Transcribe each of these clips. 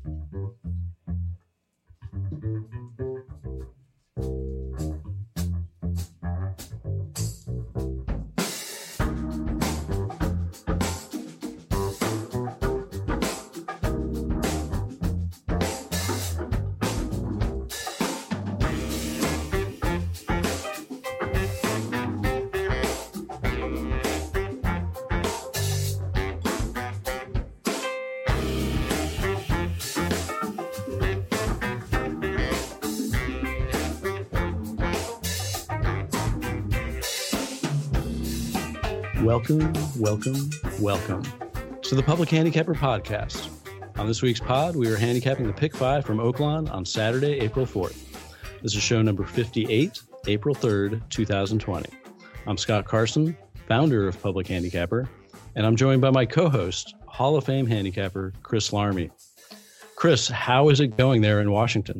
Welcome to the Public Handicapper Podcast. On this week's pod, we are handicapping the Pick 5 from Oaklawn on Saturday, April 4th. This is show number 58, April 3rd, 2020. I'm Scott Carson, founder of Public Handicapper, and I'm joined by my co-host, Hall of Fame handicapper, Chris Larmy. Chris, how is it going there in Washington?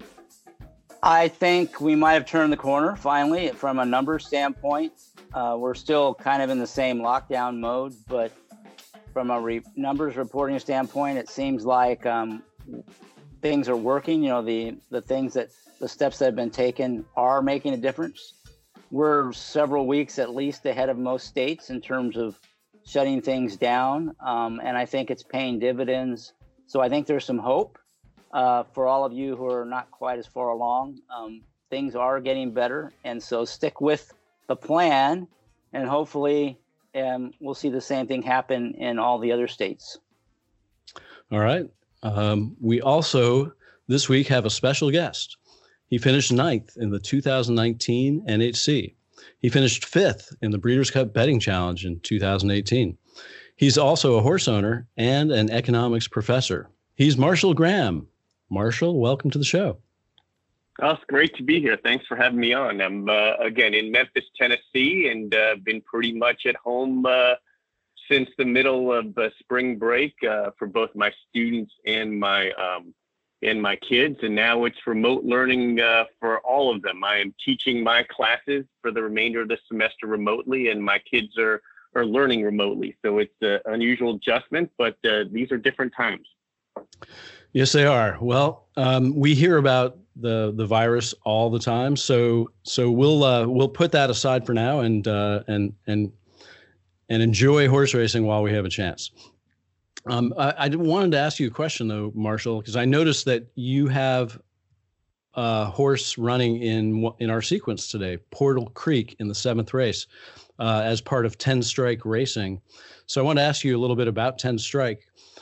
I think we might have turned the corner finally from a numbers standpoint. We're still kind of in the same lockdown mode, but from a numbers reporting standpoint, it seems like things are working. You know, the steps that have been taken are making a difference. We're several weeks at least ahead of most states in terms of shutting things down, and I think it's paying dividends. So I think there's some hope for all of you who are not quite as far along. Things are getting better, and so stick with the plan, and hopefully we'll see the same thing happen in all the other states. All right. We also this week have a special guest. He finished 9th in the 2019 NHC. He finished 5th in the Breeders' Cup Betting Challenge in 2018. He's also a horse owner and an economics professor. He's Marshall Graham. Marshall, welcome to the show. Oh, it's great to be here. Thanks for having me on. I'm, again, in Memphis, Tennessee, and been pretty much at home since the middle of spring break for both my students and my kids. And now it's remote learning for all of them. I am teaching my classes for the remainder of the semester remotely, and my kids are learning remotely. So it's an unusual adjustment, but these are different times. Yes, they are. Well, we hear about the virus all the time, so we'll put that aside for now and enjoy horse racing while we have a chance. I wanted to ask you a question though, Marshall, because I noticed that you have a horse running in our sequence today, Portal Creek, in the 7th race as part of 10 Strike Racing. So I want to ask you a little bit about 10 Strike.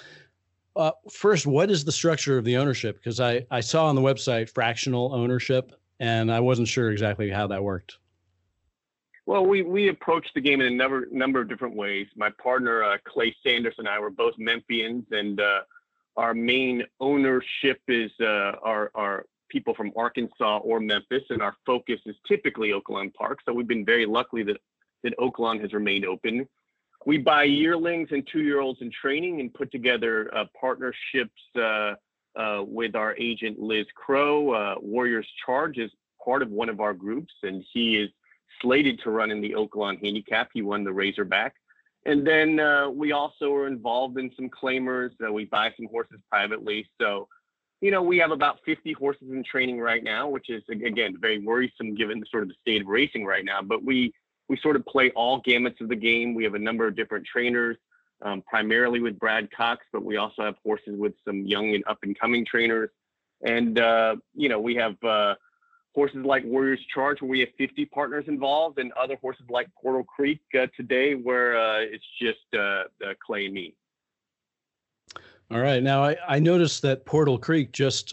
First, what is the structure of the ownership? Because I saw on the website fractional ownership, and I wasn't sure exactly how that worked. Well, we approached the game in a number of different ways. My partner, Clay Sanders, and I were both Memphians, and our main ownership is our people from Arkansas or Memphis, and our focus is typically Oaklawn Park. So we've been very lucky that Oaklawn has remained open. We buy yearlings and 2-year-olds in training and put together partnerships with our agent, Liz Crow. Warriors Charge is part of one of our groups, and he is slated to run in the Oaklawn Handicap. He won the Razorback. And then we also are involved in some claimers. We buy some horses privately. So, we have about 50 horses in training right now, which is, again, very worrisome given the sort of the state of racing right now. But we sort of play all gamuts of the game. We have a number of different trainers, primarily with Brad Cox, but we also have horses with some young and up-and-coming trainers. And, we have horses like Warriors Charge, where we have 50 partners involved, and other horses like Portal Creek today, where it's just Clay and me. All right. Now, I noticed that Portal Creek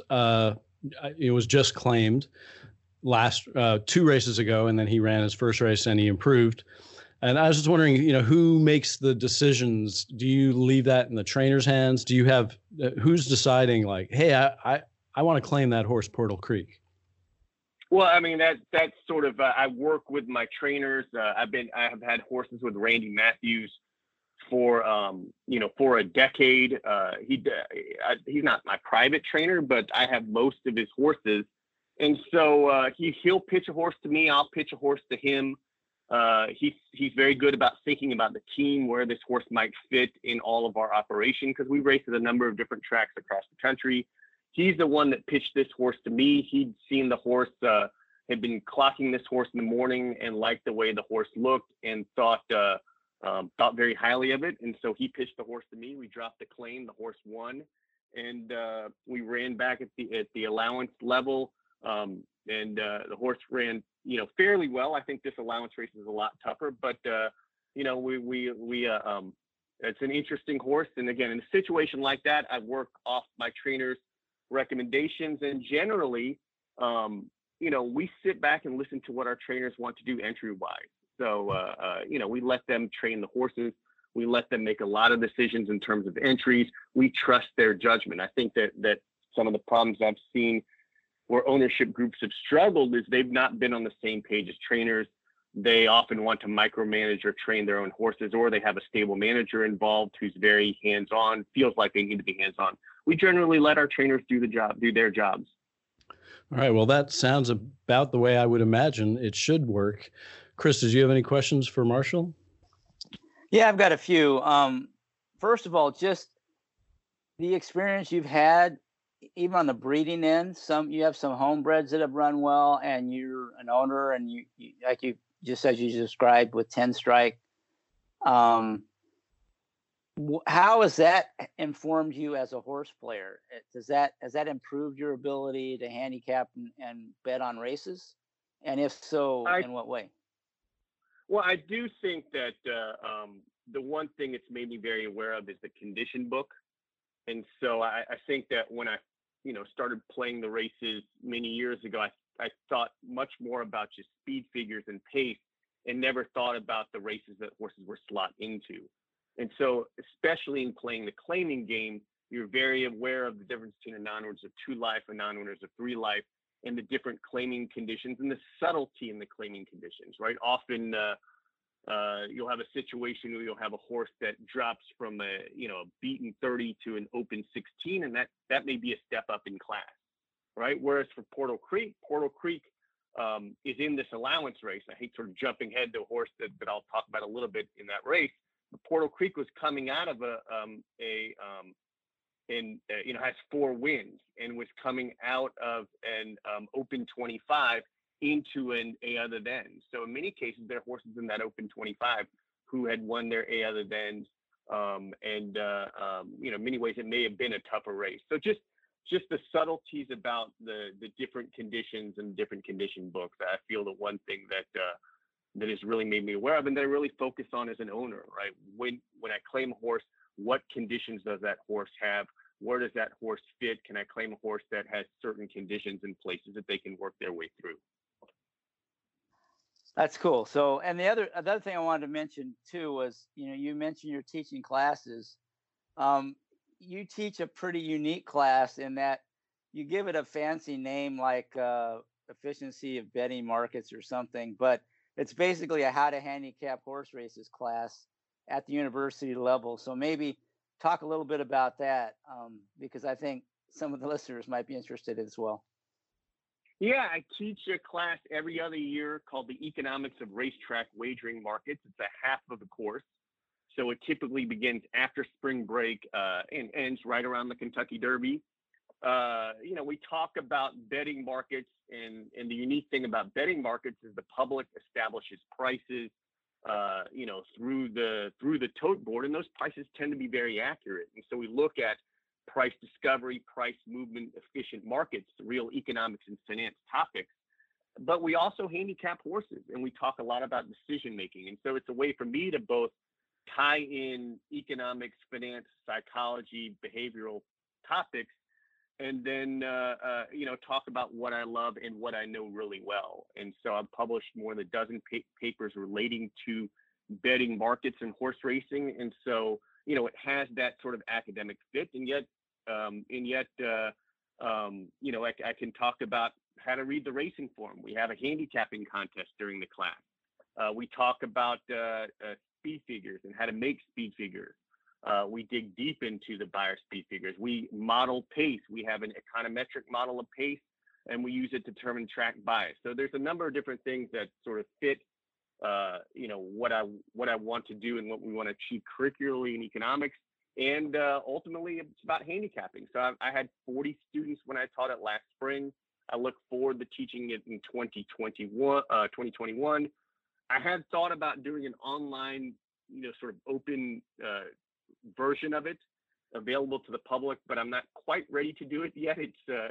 it was just claimed last 2 races ago, and then he ran his first race and he improved. And I was just wondering, who makes the decisions? Do you leave that in the trainer's hands? Do you have who's deciding like, hey, I want to claim that horse, Portal Creek? Well, I mean, that's sort of I work with my trainers. I have had horses with Randy Matthews for a decade. He's not my private trainer, but I have most of his horses. And so he'll pitch a horse to me. I'll pitch a horse to him. He's very good about thinking about the team, where this horse might fit in all of our operation, because we race at a number of different tracks across the country. He's the one that pitched this horse to me. He'd seen the horse, had been clocking this horse in the morning and liked the way the horse looked and thought very highly of it. And so he pitched the horse to me. We dropped the claim. The horse won, and we ran back at the allowance level. And the horse ran, fairly well. I think this allowance race is a lot tougher, but it's an interesting horse. And again, in a situation like that, I work off my trainer's recommendations, and generally, we sit back and listen to what our trainers want to do entry wise. So, we let them train the horses. We let them make a lot of decisions in terms of entries. We trust their judgment. I think that some of the problems I've seen where ownership groups have struggled is they've not been on the same page as trainers. They often want to micromanage or train their own horses, or they have a stable manager involved who's very hands-on, feels like they need to be hands-on. We generally let our trainers do their jobs. All right. Well, that sounds about the way I would imagine it should work. Chris, did you have any questions for Marshall? Yeah, I've got a few. First of all, just the experience you've had, even on the breeding end. You have some homebreds that have run well, and you're an owner, and you like you just as you described with 10 Strike. How has that informed you as a horse player? Has that improved your ability to handicap and bet on races? And if so, in what way? Well, I do think that the one thing it's made me very aware of is the condition book. And so I think that when I, started playing the races many years ago, I thought much more about just speed figures and pace, and never thought about the races that horses were slot into. And so, especially in playing the claiming game, you're very aware of the difference between a non-winners of 2 life and non-winners of 3 life, and the different claiming conditions and the subtlety in the claiming conditions, right? Often you'll have a situation where you'll have a horse that drops from a beaten 30 to an open 16, and that may be a step up in class, right? Whereas for Portal Creek is in this allowance race. I hate sort of jumping ahead to a horse that I'll talk about a little bit in that race. But Portal Creek was coming out of has 4 wins, and was coming out of an open 25 into an A other than. So in many cases, there are horses in that open 25 who had won their A other thans. In many ways, it may have been a tougher race. So just the subtleties about the different conditions and different condition books, I feel the one thing that has really made me aware of, and that I really focus on as an owner, right? When I claim a horse, what conditions does that horse have? Where does that horse fit? Can I claim a horse that has certain conditions and places that they can work their way through? That's cool. So, and the other thing I wanted to mention too was, you mentioned you're teaching classes. You teach a pretty unique class in that you give it a fancy name like efficiency of betting markets or something, but it's basically a how to handicap horse races class at the university level. So maybe talk a little bit about that, because I think some of the listeners might be interested as well. Yeah, I teach a class every other year called the Economics of Racetrack Wagering Markets. It's a half of the course. So it typically begins after spring break and ends right around the Kentucky Derby. We talk about betting markets, and the unique thing about betting markets is the public establishes prices, through the tote board, and those prices tend to be very accurate. And so we look at price discovery, price movement, efficient markets, real economics and finance topics. But we also handicap horses, and we talk a lot about decision making. And so it's a way for me to both tie in economics, finance, psychology, behavioral topics, and then talk about what I love and what I know really well. And so I've published more than a dozen papers relating to betting markets and horse racing. And so it has that sort of academic fit, and yet I can talk about how to read the racing form. We have a handicapping contest during the class. We talk about speed figures and how to make speed figures. We dig deep into the buyer speed figures. We model pace. We have an econometric model of pace, and we use it to determine track bias. So there's a number of different things that sort of fit what I want to do and what we want to achieve curricularly in economics. And ultimately, it's about handicapping. So I had 40 students when I taught it last spring. I look forward to teaching it in 2021. I had thought about doing an online, sort of open version of it available to the public, but I'm not quite ready to do it yet.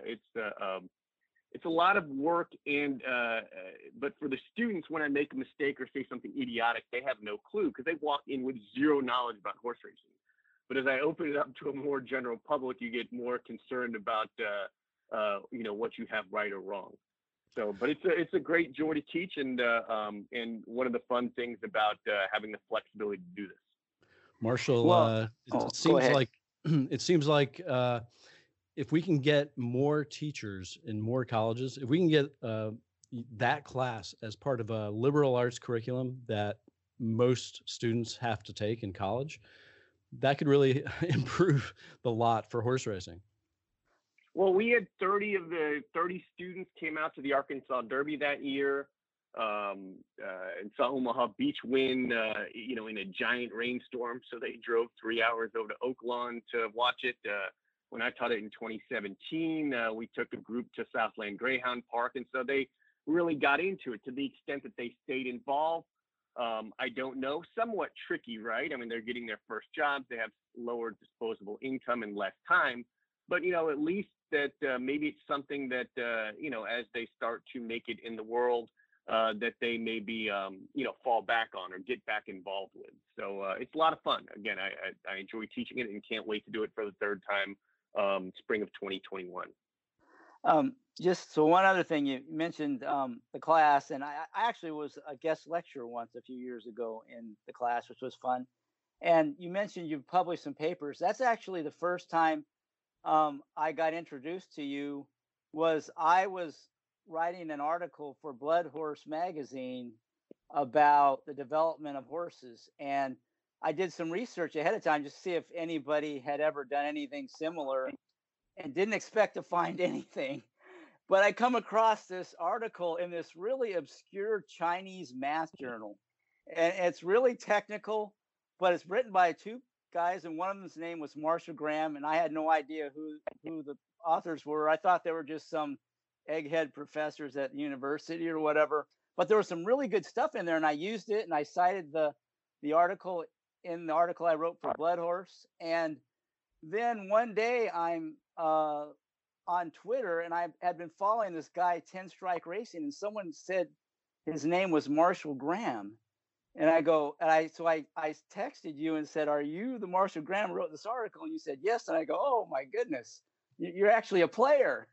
It's a lot of work, and but for the students, when I make a mistake or say something idiotic, they have no clue because they walk in with zero knowledge about horse racing. But as I open it up to a more general public, you get more concerned about what you have right or wrong. So, but it's a great joy to teach, and one of the fun things about having the flexibility to do this. Marshall, it seems like if we can get more teachers in more colleges, if we can get that class as part of a liberal arts curriculum that most students have to take in college, that could really improve the lot for horse racing. Well, we had 30 of the 30 students came out to the Arkansas Derby that year, and saw Omaha Beach win, in a giant rainstorm. So they drove 3 hours over to Oaklawn to watch it. When I taught it in 2017, we took a group to Southland Greyhound Park. And so they really got into it to the extent that they stayed involved. I don't know, somewhat tricky, right? I mean, they're getting their first jobs. They have lower disposable income and less time. But, at least that maybe it's something that, as they start to make it in the world, that they maybe, fall back on or get back involved with. So it's a lot of fun. Again, I enjoy teaching it and can't wait to do it for the third time, spring of 2021. Just so one other thing, you mentioned the class, and I actually was a guest lecturer once a few years ago in the class, which was fun. And you mentioned you've published some papers. That's actually the first time I got introduced to you. I was writing an article for Blood Horse magazine about the development of horses, and I did some research ahead of time just to see if anybody had ever done anything similar, and didn't expect to find anything. But I come across this article in this really obscure Chinese math journal, and it's really technical, but it's written by two guys, and one of them's name was Marshall Graham, and I had no idea who the authors were. I thought they were just some egghead professors at the university or whatever. But there was some really good stuff in there, and I used it, and I cited the article in the article I wrote for Blood Horse. And then one day I'm on Twitter, and I had been following this guy, 10 Strike Racing, and someone said his name was Marshall Graham. And I texted you and said, "Are you the Marshall Graham who wrote this article?" And you said, "Yes." And I go, "Oh my goodness, you're actually a player."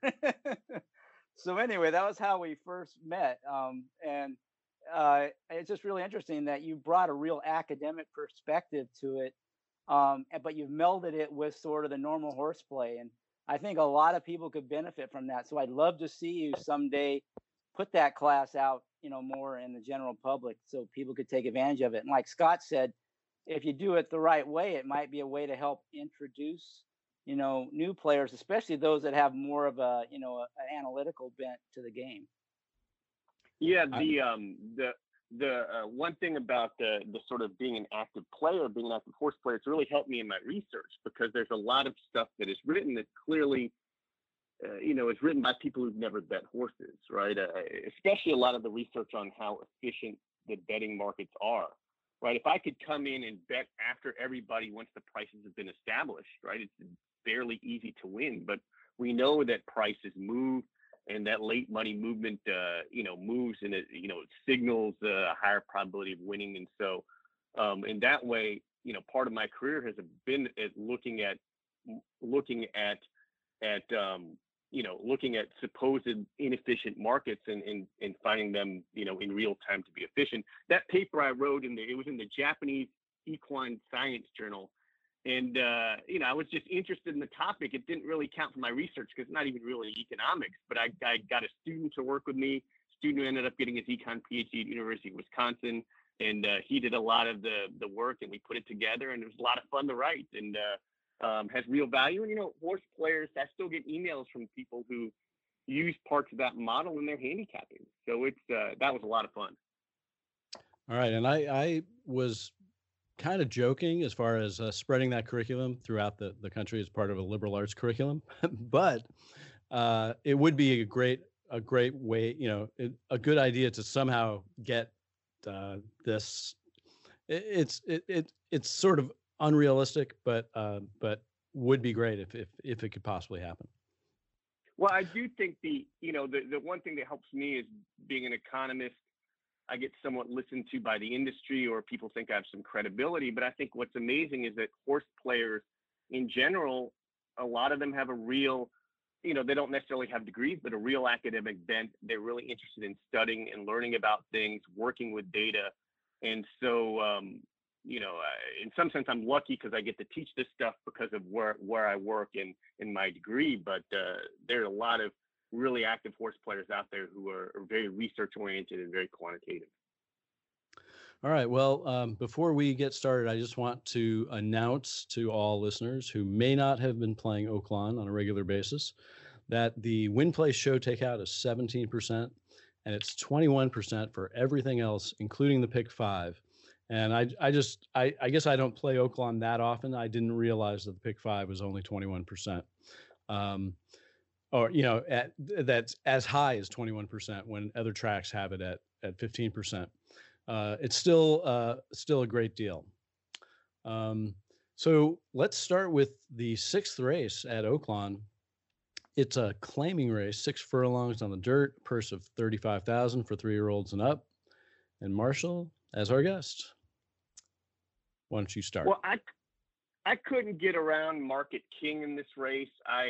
So anyway, that was how we first met. And it's just really interesting that you brought a real academic perspective to it, but you've melded it with sort of the normal horseplay. And I think a lot of people could benefit from that. So I'd love to see you someday put that class out, more in the general public so people could take advantage of it. And like Scott said, if you do it the right way, it might be a way to help introduce, new players, especially those that have more of an analytical bent to the game. Yeah, the one thing about the sort of being an active player, being an active horse player, it's really helped me in my research, because there's a lot of stuff that is written that clearly, it's written by people who've never bet horses, right? Especially a lot of the research on how efficient the betting markets are, right? If I could come in and bet after everybody once the prices have been established, right? It's fairly easy to win, but we know that prices move, and that late money movement, moves, and it signals a higher probability of winning. And so, in that way, part of my career has been at looking at supposed inefficient markets and finding them, in real time to be efficient. That paper I wrote it was in the Japanese Equine Science Journal. And, I was just interested in the topic. It didn't really count for my research because it's not even really economics, but I got a student to work with me, student who ended up getting his econ PhD at University of Wisconsin. And he did a lot of the work, and we put it together, and it was a lot of fun to write, and has real value. And, horse players, I still get emails from people who use parts of that model in their handicapping. So that was a lot of fun. All right. And I was kind of joking as far as spreading that curriculum throughout the country as part of a liberal arts curriculum, but it would be a great way, a good idea to somehow get this. It's sort of unrealistic, but would be great if it could possibly happen. Well, I do think the one thing that helps me is being an economist. I get somewhat listened to by the industry, or people think I have some credibility. But I think what's amazing is that horse players in general, a lot of them have a real, they don't necessarily have degrees, but a real academic bent. They're really interested in studying and learning about things, working with data. And so, in some sense, I'm lucky because I get to teach this stuff because of where I work and in my degree. But there are a lot of really active horse players out there who are very research oriented and very quantitative. All right. Well, before we get started, I just want to announce to all listeners who may not have been playing Oaklawn on a regular basis that the win play show takeout is 17%, and it's 21% for everything else, including the pick five. And I guess I don't play Oaklawn that often. I didn't realize that the pick five was only 21%. Or that's as high as 21% when other tracks have it at 15%. It's still a great deal. So let's start with the sixth race at Oaklawn. It's a claiming race, 6 furlongs on the dirt, purse of $35,000 for 3-year-olds and up. And Marshall, as our guest, why don't you start? Well, I couldn't get around Market King in this race.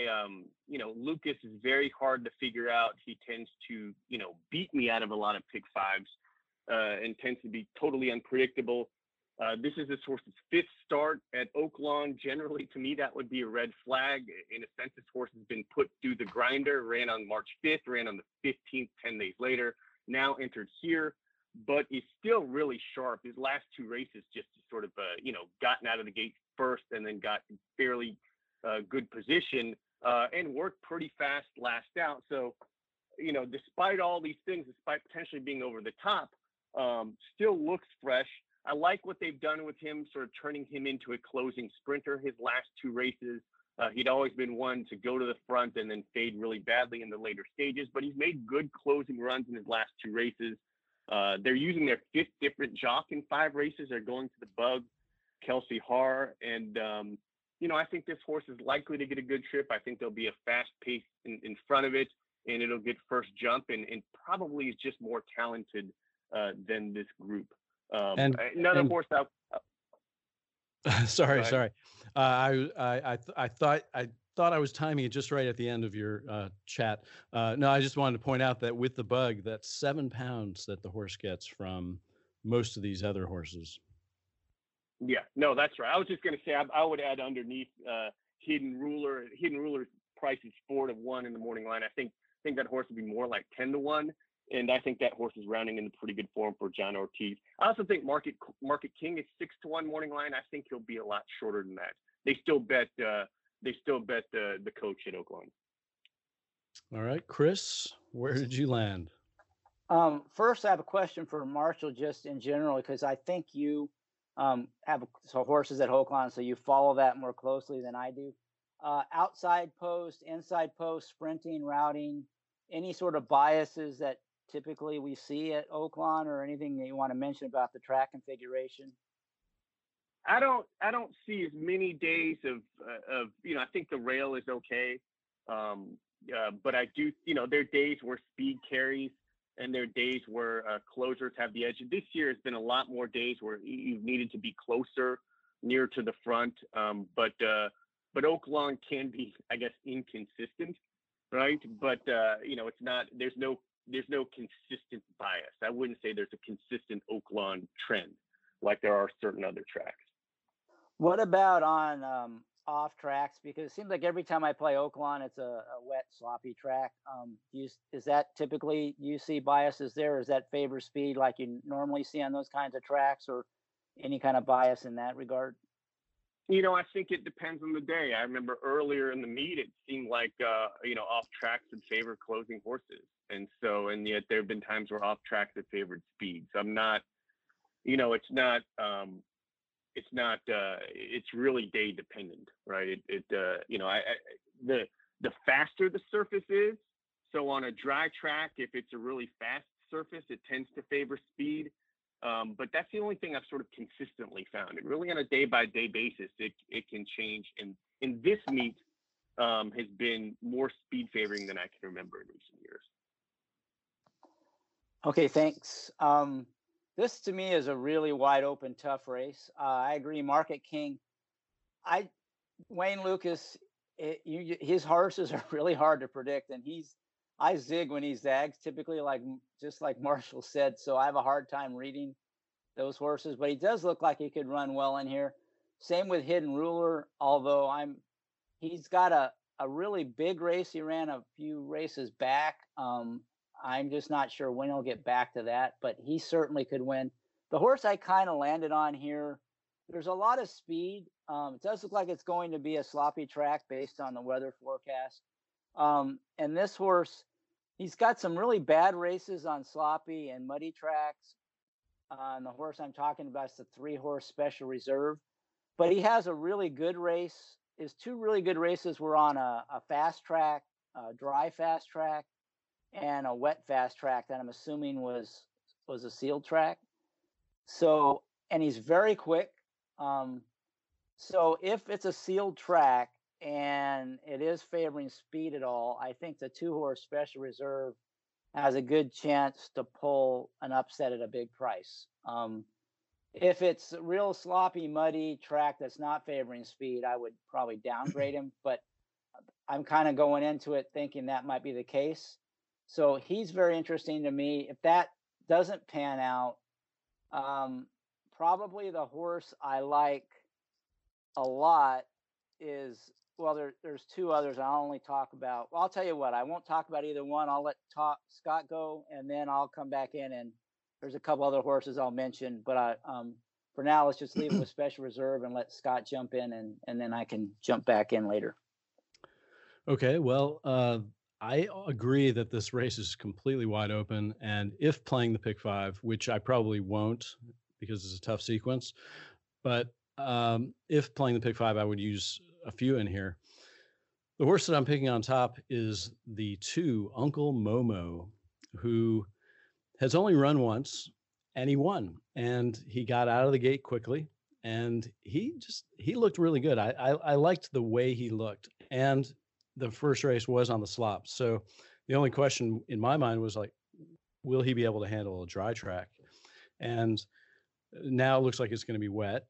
Lucas is very hard to figure out. He tends to, beat me out of a lot of pick fives and tends to be totally unpredictable. This is this horse's 5th start at Oaklawn. Generally, to me, that would be a red flag. In a sense, this horse has been put through the grinder, ran on March 5th, ran on the 15th, 10 days later, now entered here, but is still really sharp. His last 2 races just sort of, gotten out of the gate first and then got fairly good position and worked pretty fast last out. So, despite all these things, despite potentially being over the top, still looks fresh. I like what they've done with him, sort of turning him into a closing sprinter. His last 2 races, he'd always been one to go to the front and then fade really badly in the later stages, but he's made good closing runs in his last 2 races. They're using their 5th different jock in 5 races. They're going to the bug, Kelsey Haar. And, I think this horse is likely to get a good trip. I think there'll be a fast pace in front of it, and it'll get first jump and probably is just more talented than this group. Another horse out. Sorry. I thought I was timing it just right at the end of your chat. No, I just wanted to point out that with the bug, that's 7 pounds that the horse gets from most of these other horses. Yeah, no, that's right. I was just going to say I would add underneath Hidden Ruler. Hidden Ruler's price is 4-1 in the morning line. I think that horse would be more like 10-1. And I think that horse is rounding into pretty good form for John Ortiz. I also think Market King is 6-1 morning line. I think he'll be a lot shorter than that. They still bet the coach at Oaklawn. All right, Chris, where did you land? First, I have a question for Marshall, just in general, because I think you have horses at Oaklawn, so you follow that more closely than I do. Outside post, inside post, sprinting, routing, any sort of biases that typically we see at Oaklawn, or anything that you want to mention about the track configuration? I don't see as many days of I think the rail is okay. But I do, there are days where speed carries and there are days where closers have the edge. This year has been a lot more days where you've needed to be closer, near to the front. But Oaklawn can be, I guess, inconsistent, right? But it's not, there's no consistent bias. I wouldn't say there's a consistent Oaklawn trend like there are certain other tracks. What about on off tracks? Because it seems like every time I play Oaklawn, it's a wet, sloppy track. Is that typically you see biases there? Or is that favor speed like you normally see on those kinds of tracks, or any kind of bias in that regard? I think it depends on the day. I remember earlier in the meet, it seemed like, off tracks would favor closing horses. And yet there have been times where off tracks have favored speed. So I'm not it's not. It's really day dependent, right? The faster the surface is. So on a dry track, if it's a really fast surface, it tends to favor speed. But that's the only thing I've sort of consistently found. It really on a day-by-day basis, it can change. And in this meet has been more speed favoring than I can remember in recent years. Okay, thanks. This to me is a really wide open, tough race. I agree. Market King, Wayne Lukas, his horses are really hard to predict, and I zig when he zags, typically, just like Marshall said. So I have a hard time reading those horses, but he does look like he could run well in here. Same with Hidden Ruler, although he's got a really big race. He ran a few races back. I'm just not sure when he'll get back to that, but he certainly could win. The horse I kind of landed on here, there's a lot of speed. It does look like it's going to be a sloppy track based on the weather forecast. And this horse, he's got some really bad races on sloppy and muddy tracks. And the horse I'm talking about is the 3-horse Special Reserve. But he has a really good race. His 2 really good races were on a fast track, a dry fast track, and a wet fast track that I'm assuming was a sealed track. So, and he's very quick. So if it's a sealed track and it is favoring speed at all, I think the 2-horse Special Reserve has a good chance to pull an upset at a big price. If it's a real sloppy, muddy track that's not favoring speed, I would probably downgrade him, but I'm kind of going into it thinking that might be the case. So he's very interesting to me. If that doesn't pan out, probably the horse I like a lot is, well, there's 2 others I'll only talk about. Well, I'll tell you what, I won't talk about either one. I'll let Scott go, and then I'll come back in, and there's a couple other horses I'll mention. But for now, let's just leave it with Special Reserve and let Scott jump in, and then I can jump back in later. Okay, well, I agree that this race is completely wide open, and if playing the pick 5, which I probably won't because it's a tough sequence, but if playing the pick 5, I would use a few in here. The horse that I'm picking on top is the 2 Uncle Momo, who has only run once, and he won, and he got out of the gate quickly, and he looked really good. I liked the way he looked, and the first race was on the slop. So the only question in my mind was will he be able to handle a dry track? And now it looks like it's going to be wet.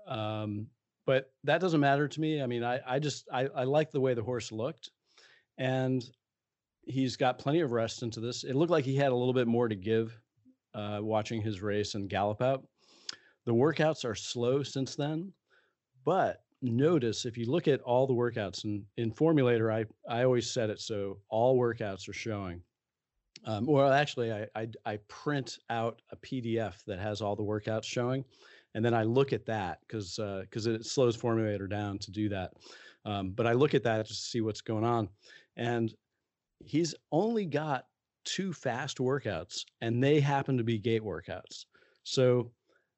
But that doesn't matter to me. I mean, I like the way the horse looked, and he's got plenty of rest into this. It looked like he had a little bit more to give, watching his race and gallop out. The workouts are slow since then, but notice if you look at all the workouts in Formulator, I always set it so all workouts are showing. Well, actually, I print out a PDF that has all the workouts showing, and then I look at that because it slows Formulator down to do that. But I look at that to see what's going on, and he's only got 2 fast workouts, and they happen to be gate workouts. So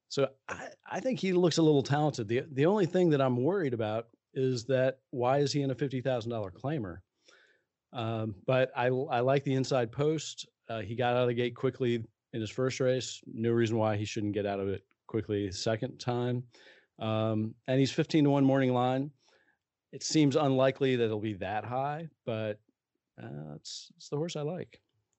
I think he looks a little talented. The only thing that I'm worried about is that why is he in a $50,000 claimer? But I like the inside post. He got out of the gate quickly in his first race. No reason why he shouldn't get out of it quickly the second time. And he's 15-1 morning line. It seems unlikely that it'll be that high, but it's the horse I like.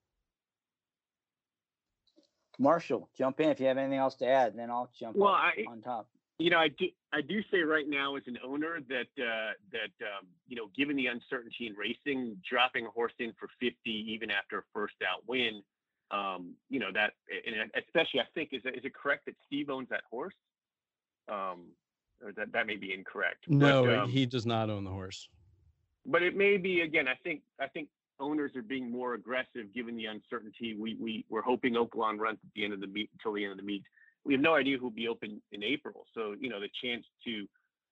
Marshall, jump in if you have anything else to add, and then I'll jump on top. I do say right now as an owner that given the uncertainty in racing, dropping a horse in for 50 even after a first out win, that, and especially I think is it correct that Steve owns that horse? Or that may be incorrect. No, but, he does not own the horse. But it may be, again, I think owners are being more aggressive given the uncertainty. We're hoping Oaklawn runs at the end of the meet until the end of the meet. We have no idea who'll be open in April. So, the chance to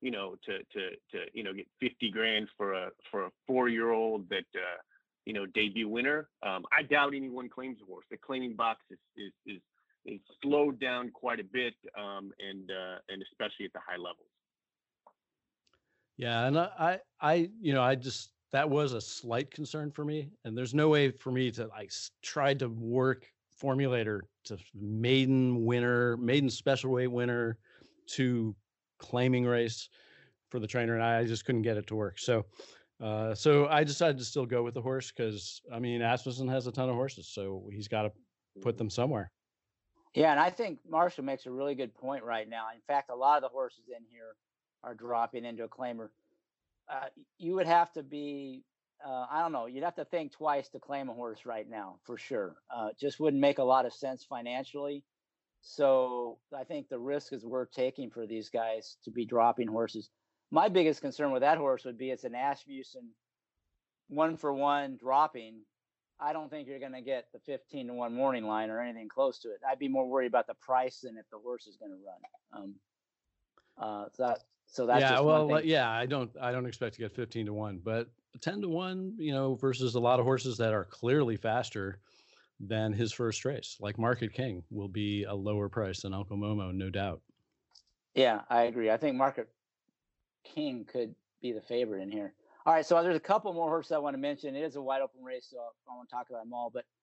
get 50 grand for a 4-year-old that, debut winner. I doubt anyone claims a horse. The claiming box is slowed down quite a bit, and especially at the high levels. Yeah, and I just that was a slight concern for me, and there's no way for me to try to work Formulator to maiden special weight winner to claiming race for the trainer, and I just couldn't get it to work. So I decided to still go with the horse because Asmussen has a ton of horses, so he's got to put them somewhere. Yeah, and I think Marshall makes a really good point right now. In fact, a lot of the horses in here are dropping into a claimer. You would have to be, I don't know, you'd have to think twice to claim a horse right now, for sure. Just wouldn't make a lot of sense financially. So I think the risk is worth taking for these guys to be dropping horses. My biggest concern with that horse would be it's an Asmussen 1-for-1 dropping. I don't think you're going to get the 15-1 morning line or anything close to it. I'd be more worried about the price than if the horse is going to run. So that's yeah. just Well, one thing. yeah. I don't expect to get 15-1, but 10-1, versus a lot of horses that are clearly faster than his first race, like Market King, will be a lower price than Uncle Momo, no doubt. Yeah, I agree. I think Market King could be the favorite in here. All right, so there's a couple more horses I want to mention. It is a wide open race, so I won't talk about them all. But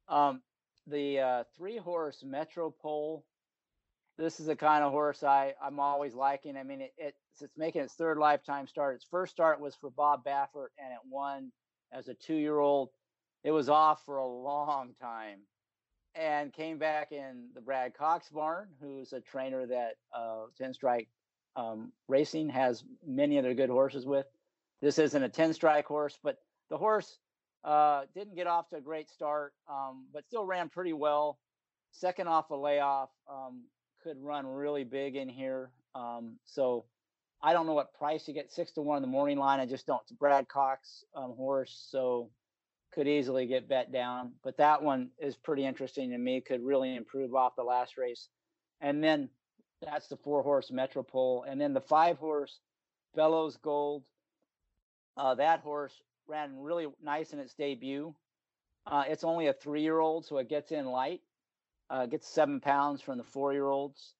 the 3-horse Metropole, this is the kind of horse I'm always liking. I mean, it's making its third lifetime start. Its first start was for Bob Baffert, and it won as a 2-year-old. It was off for a long time and came back in the Brad Cox barn, who's a trainer that 10 Strike Racing has many other good horses with. This isn't a 10 Strike horse, but the horse didn't get off to a great start, but still ran pretty well. Second off a layoff, could run really big in here. So I don't know what price you get. 6-1 in the morning line. I just don't. It's a Brad Cox horse, so could easily get bet down. But that one is pretty interesting to me. Could really improve off the last race. And then that's the 4-horse Metropole. And then the 5-horse Bellows Gold. That horse ran really nice in its debut. It's only a 3-year-old, so it gets in light. Gets 7 pounds from the 4-year-olds.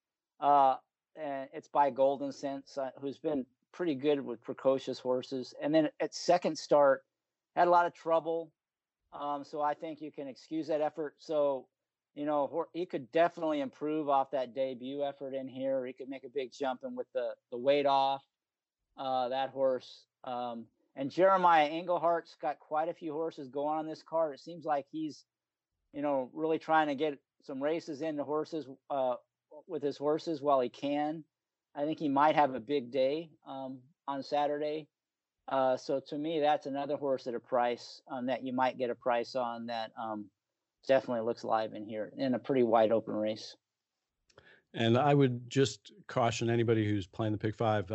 And it's by Golden Sense, who's been pretty good with precocious horses. And then at second start, had a lot of trouble. So I think you can excuse that effort. So, he could definitely improve off that debut effort in here. He could make a big jump in with the weight off that horse. And Jeremiah Englehart's got quite a few horses going on this card. It seems like he's, really trying to get some races into horses with his horses while he can. I think he might have a big day on Saturday. So to me, that's another horse at a price that you might get a price on that definitely looks live in here in a pretty wide open race. And I would just caution anybody who's playing the Pick 5,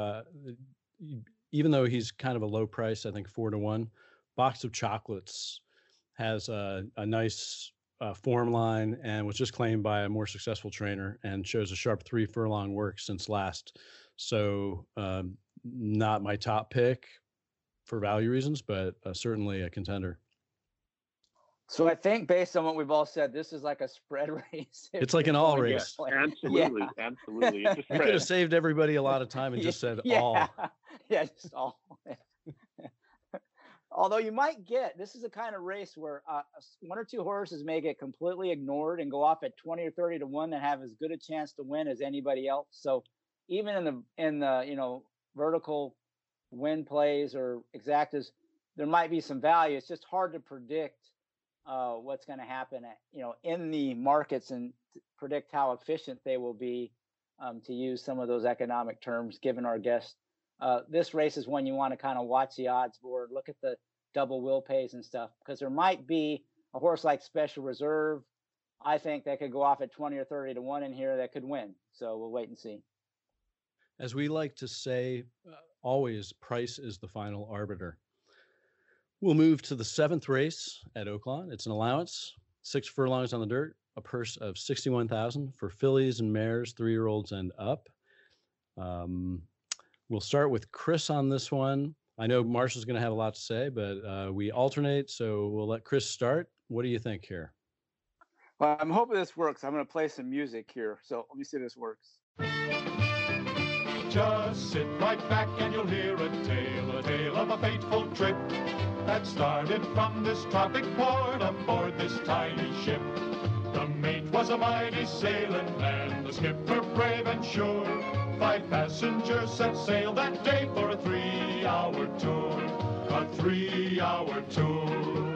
even though he's kind of a low price, I think 4-1, Box of Chocolates has a nice form line and was just claimed by a more successful trainer and shows a sharp 3 furlong work since last. So not my top pick for value reasons, but certainly a contender. So I think based on what we've all said, this is like a spread race. It's like an all race. Absolutely. Yeah. Absolutely. It's you could have saved everybody a lot of time and just said all. Yeah, just all. Although you might get, this is the kind of race where 1 or 2 horses may get completely ignored and go off at 20 or 30-1 and have as good a chance to win as anybody else. So even in the vertical win plays or exactas, there might be some value. It's just hard to predict what's going to happen in the markets and predict how efficient they will be, to use some of those economic terms given our guest. This race is one you want to kind of watch the odds board, look at the double will pays and stuff, because there might be a horse like Special Reserve, I think, that could go off at 20 or 30-1 in here that could win. So we'll wait and see. As we like to say, always price is the final arbiter. We'll move to the 7th race at Oaklawn. It's an allowance, 6 furlongs on the dirt, a purse of $61,000 for fillies and mares, 3-year-olds and up. We'll start with Chris on this one. I know Marshall's going to have a lot to say, but we alternate, so we'll let Chris start. What do you think here? Well, I'm hoping this works. I'm going to play some music here. So let me see if this works. Just sit right back and you'll hear a tale of a fateful trip that started from this tropic port aboard this tiny ship. The mate was a mighty sailing man, the skipper brave and sure. 5 passengers set sail that day for a 3-hour tour, a 3-hour tour.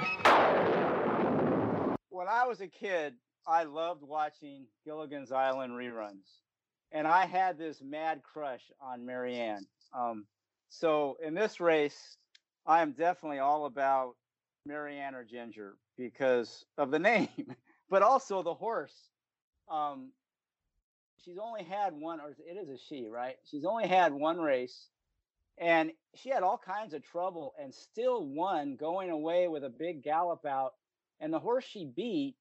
When I was a kid, I loved watching Gilligan's Island reruns. And I had this mad crush on Marianne. So in this race, I am definitely all about Marianne or Ginger because of the name, but also the horse. She's only had one, or it is a she, right? She's only had one race, and she had all kinds of trouble and still won, going away with a big gallop out. And the horse she beat,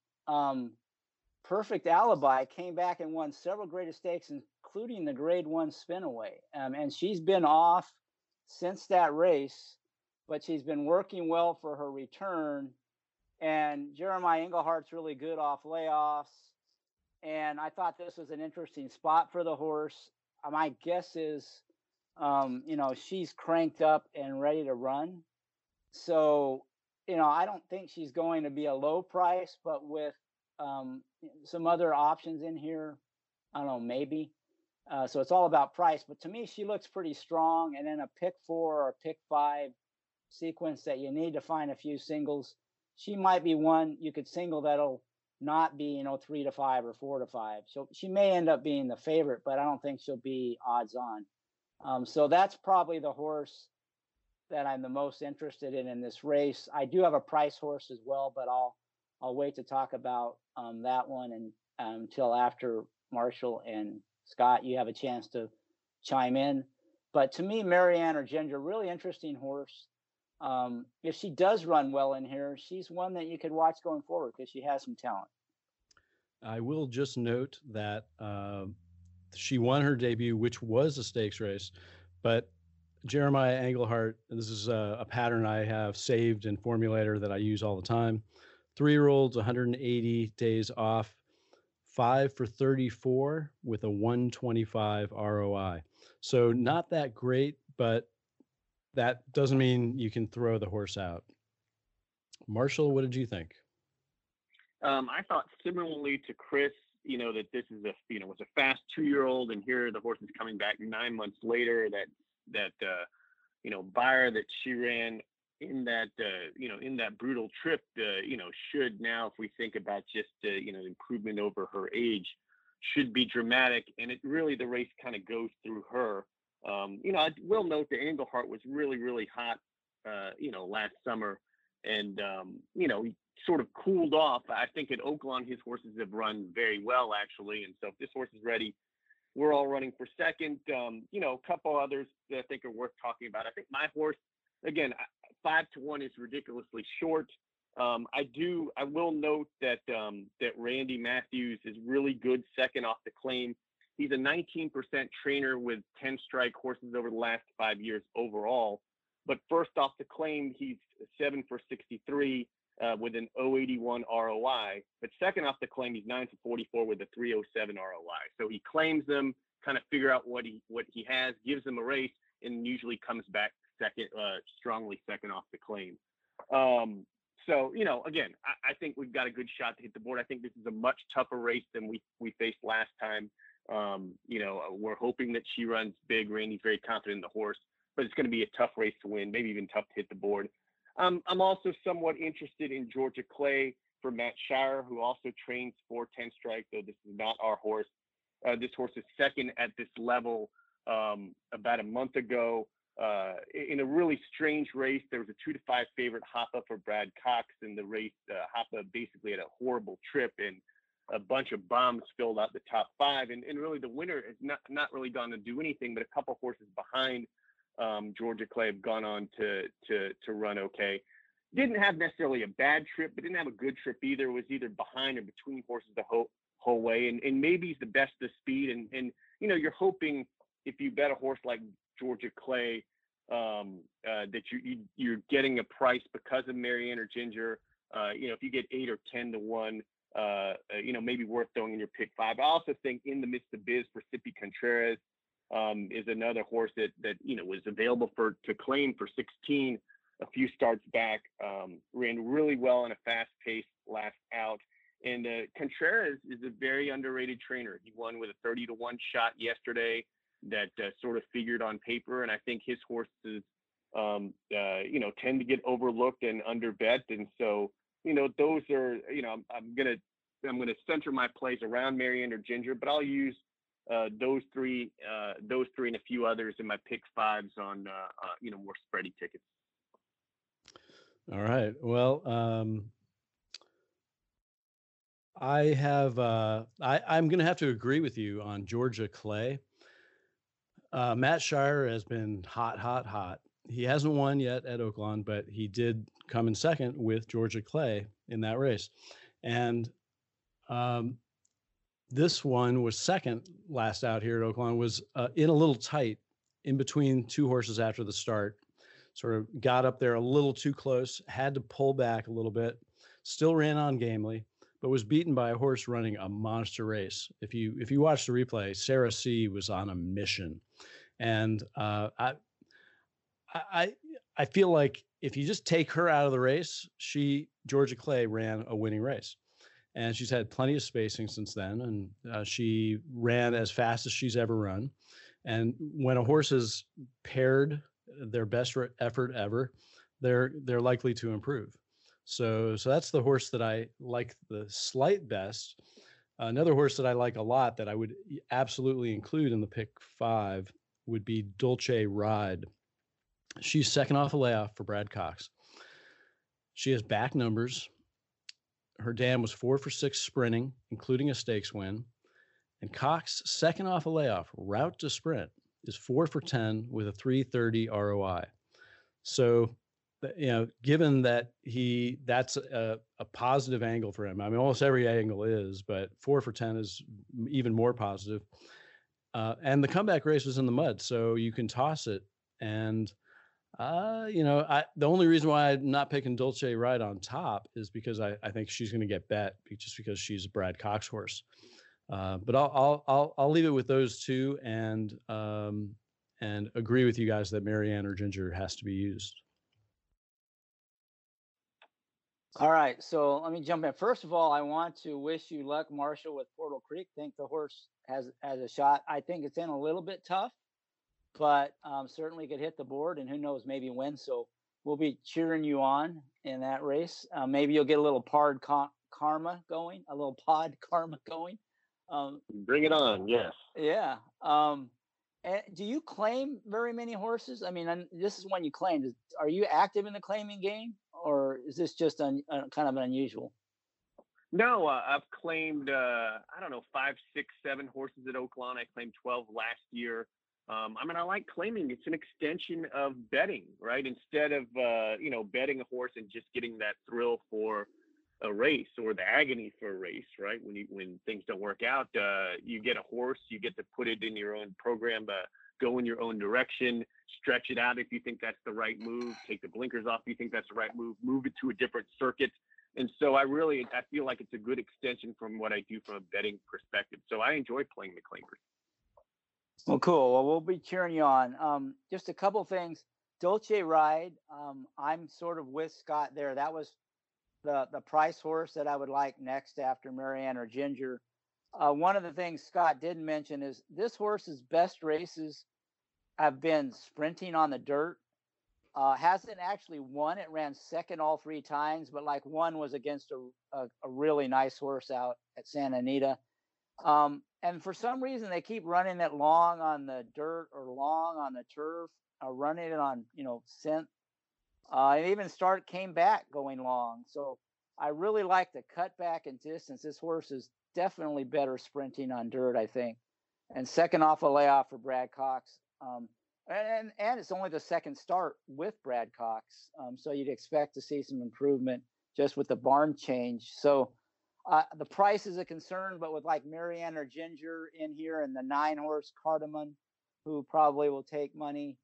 Perfect Alibi, came back and won several great stakes, including the Grade 1 Spinaway. And she's been off since that race, but she's been working well for her return. And Jeremiah Englehart's really good off layoffs. And I thought this was an interesting spot for the horse. My guess is, she's cranked up and ready to run. So, I don't think she's going to be a low price, but with some other options in here, I don't know, maybe. So it's all about price. But to me, she looks pretty strong. And then a pick 4 or pick 5 sequence that you need to find a few singles. She might be one you could single that'll not be, 3 to 5 or 4 to 5. So she may end up being the favorite, but I don't think she'll be odds on. So that's probably the horse that I'm the most interested in this race. I do have a price horse as well, but I'll wait to talk about that one and until after Marshall and Scott, you have a chance to chime in. But to me, Marianne or Ginger, really interesting horse. If she does run well in here, she's one that you could watch going forward because she has some talent. I will just note that she won her debut, which was a stakes race, but Jeremiah Englehart, this is a pattern I have saved in Formulator that I use all the time. 3-year-olds, 180 days off, 5 for 34 with a 125 ROI. So not that great, but that doesn't mean you can throw the horse out. Marshall, what did you think? I thought similarly to Chris, that this is was a fast 2-year-old, and here the horse is coming back 9 months later. That buyer that she ran in that in that brutal trip, should now, if we think about just improvement over her age, should be dramatic, and it really the race kind of goes through her. I will note that Englehart was really, really hot, last summer, and he sort of cooled off. I think at Oaklawn his horses have run very well actually, and so if this horse is ready, we're all running for second. A couple others that I think are worth talking about. I think my horse, again, 5 to 1 is ridiculously short. I will note that Randy Matthews is really good second off the claim. He's a 19% trainer with 10 strike horses over the last 5 years overall. But first off the claim, he's 7 for 63 with an 081 ROI. But second off the claim, he's 9 for 44 with a 307 ROI. So he claims them, kind of figure out what he has, gives them a race, and usually comes back second, strongly second off the claim. So, again, I think we've got a good shot to hit the board. I think this is a much tougher race than we faced last time. We're hoping that she runs big. Randy's very confident in the horse, but it's going to be a tough race to win, maybe even tough to hit the board. I'm also somewhat interested in Georgia Clay for Matt Shire, who also trains for 10 strike, though this is not our horse. This horse is second at this level about a month ago. In a really strange race, there was a 2 to 5 favorite Hoppa for Brad Cox in the race. Hoppa basically had a horrible trip, and a bunch of bombs filled out the top 5. And really the winner has not really gone to do anything, but a couple horses behind Georgia Clay have gone on to run okay. Didn't have necessarily a bad trip, but didn't have a good trip either. Was either behind or between horses the whole way. And maybe he's the best of speed. And you're hoping if you bet a horse like Georgia Clay that you're getting a price because of Marianne or Ginger. If you get 8 or 10 to 1, maybe worth throwing in your pick 5. I also think In the Midst of Biz for Sippy Contreras is another horse that was available to claim for 16 a few starts back. Ran really well in a fast pace last out. And Contreras is a very underrated trainer. He won with a 30-1 shot yesterday that sort of figured on paper. And I think his horses, tend to get overlooked and underbet. And so, those are, I'm going to center my plays around Marianne or Ginger, but I'll use those three and a few others in my pick 5s on, more spready tickets. All right. Well, I have, I'm going to have to agree with you on Georgia Clay. Matt Shire has been hot. He hasn't won yet at Oaklawn, but he did come in second with Georgia Clay in that race. And this one was second last out here at Oaklawn, was in a little tight in between two horses after the start, sort of got up there a little too close, had to pull back a little bit, still ran on gamely, but was beaten by a horse running a monster race. If you watch the replay, Sarah C was on a mission. And I feel like if you just take her out of the race, Georgia Clay ran a winning race. And she's had plenty of spacing since then. And she ran as fast as she's ever run. And when a horse is paired their best effort ever, they're likely to improve. So that's the horse that I like the slight best. Another horse that I like a lot that I would absolutely include in the pick 5 would be Dolce Ride. She's second off a layoff for Brad Cox. She has back numbers. Her dam was 4 for 6 sprinting, including a stakes win. And Cox, second off a layoff, route to sprint, is 4 for 10 with a 330 ROI. So, given that that's a positive angle for him. I mean, almost every angle is, but 4 for 10 is even more positive. And the comeback race was in the mud, so you can toss it. And, the only reason why I'm not picking Dolce Ride on top is because I think she's going to get bet just because she's a Brad Cox horse. But I'll leave it with those two and agree with you guys that Marianne or Ginger has to be used. All right, so let me jump in. First of all, I want to wish you luck, Marshall, with Portal Creek. Think the horse has a shot. I think it's in a little bit tough, but certainly could hit the board, and who knows, maybe win. So we'll be cheering you on in that race. Maybe you'll get a little pod karma going. Bring it on, yes. Yeah. Do you claim very many horses? I mean, this is one you claimed. Are you active in the claiming game, or is this just kind of unusual? No, I've claimed, 5, 6, 7 horses at Oaklawn. I claimed 12 last year. I like claiming. It's an extension of betting, right? Instead of, betting a horse and just getting that thrill for a race or the agony for a race, right? When things don't work out, you get a horse, you get to put it in your own program, go in your own direction, stretch it out if you think that's the right move, take the blinkers off if you think that's the right move it to a different circuit. And so I feel like it's a good extension from what I do from a betting perspective. So I enjoy playing the claimers. Well, cool. Well, we'll be cheering you on. Just a couple things. Dolce Ride, I'm sort of with Scott there. That was the price horse that I would like next after Marianne or Ginger. One of the things Scott didn't mention is this horse's best races have been sprinting on the dirt. Hasn't actually won. It ran second all 3 times, but one was against a really nice horse out at Santa Anita. And for some reason, they keep running it long on the dirt or long on the turf, running it on, scent. And even came back going long. So I really like the cut back in distance. This horse is definitely better sprinting on dirt, I think. And second off a layoff for Brad Cox. And it's only the second start with Brad Cox. So you'd expect to see some improvement just with the barn change. So the price is a concern, but with Marianne or Ginger in here and the 9-horse Cardamom, who probably will take money,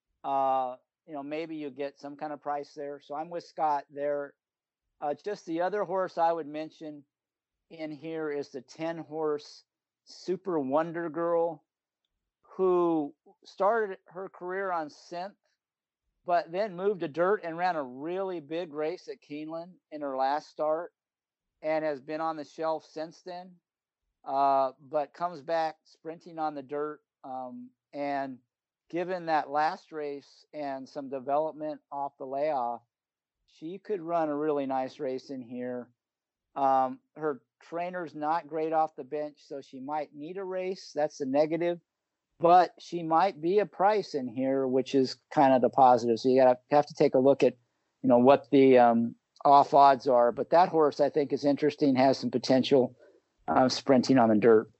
maybe you get some kind of price there. So I'm with Scott there. Just the other horse I would mention in here is the 10-horse Super Wonder Girl, who started her career on synth, but then moved to dirt and ran a really big race at Keeneland in her last start and has been on the shelf since then, but comes back sprinting on the dirt. And given that last race and some development off the layoff, she could run a really nice race in here. Her trainer's not great off the bench, so she might need a race. That's the negative. But she might be a price in here, which is kind of the positive. So you have to take a look at, what the off odds are. But that horse, I think, is interesting, has some potential sprinting on the dirt.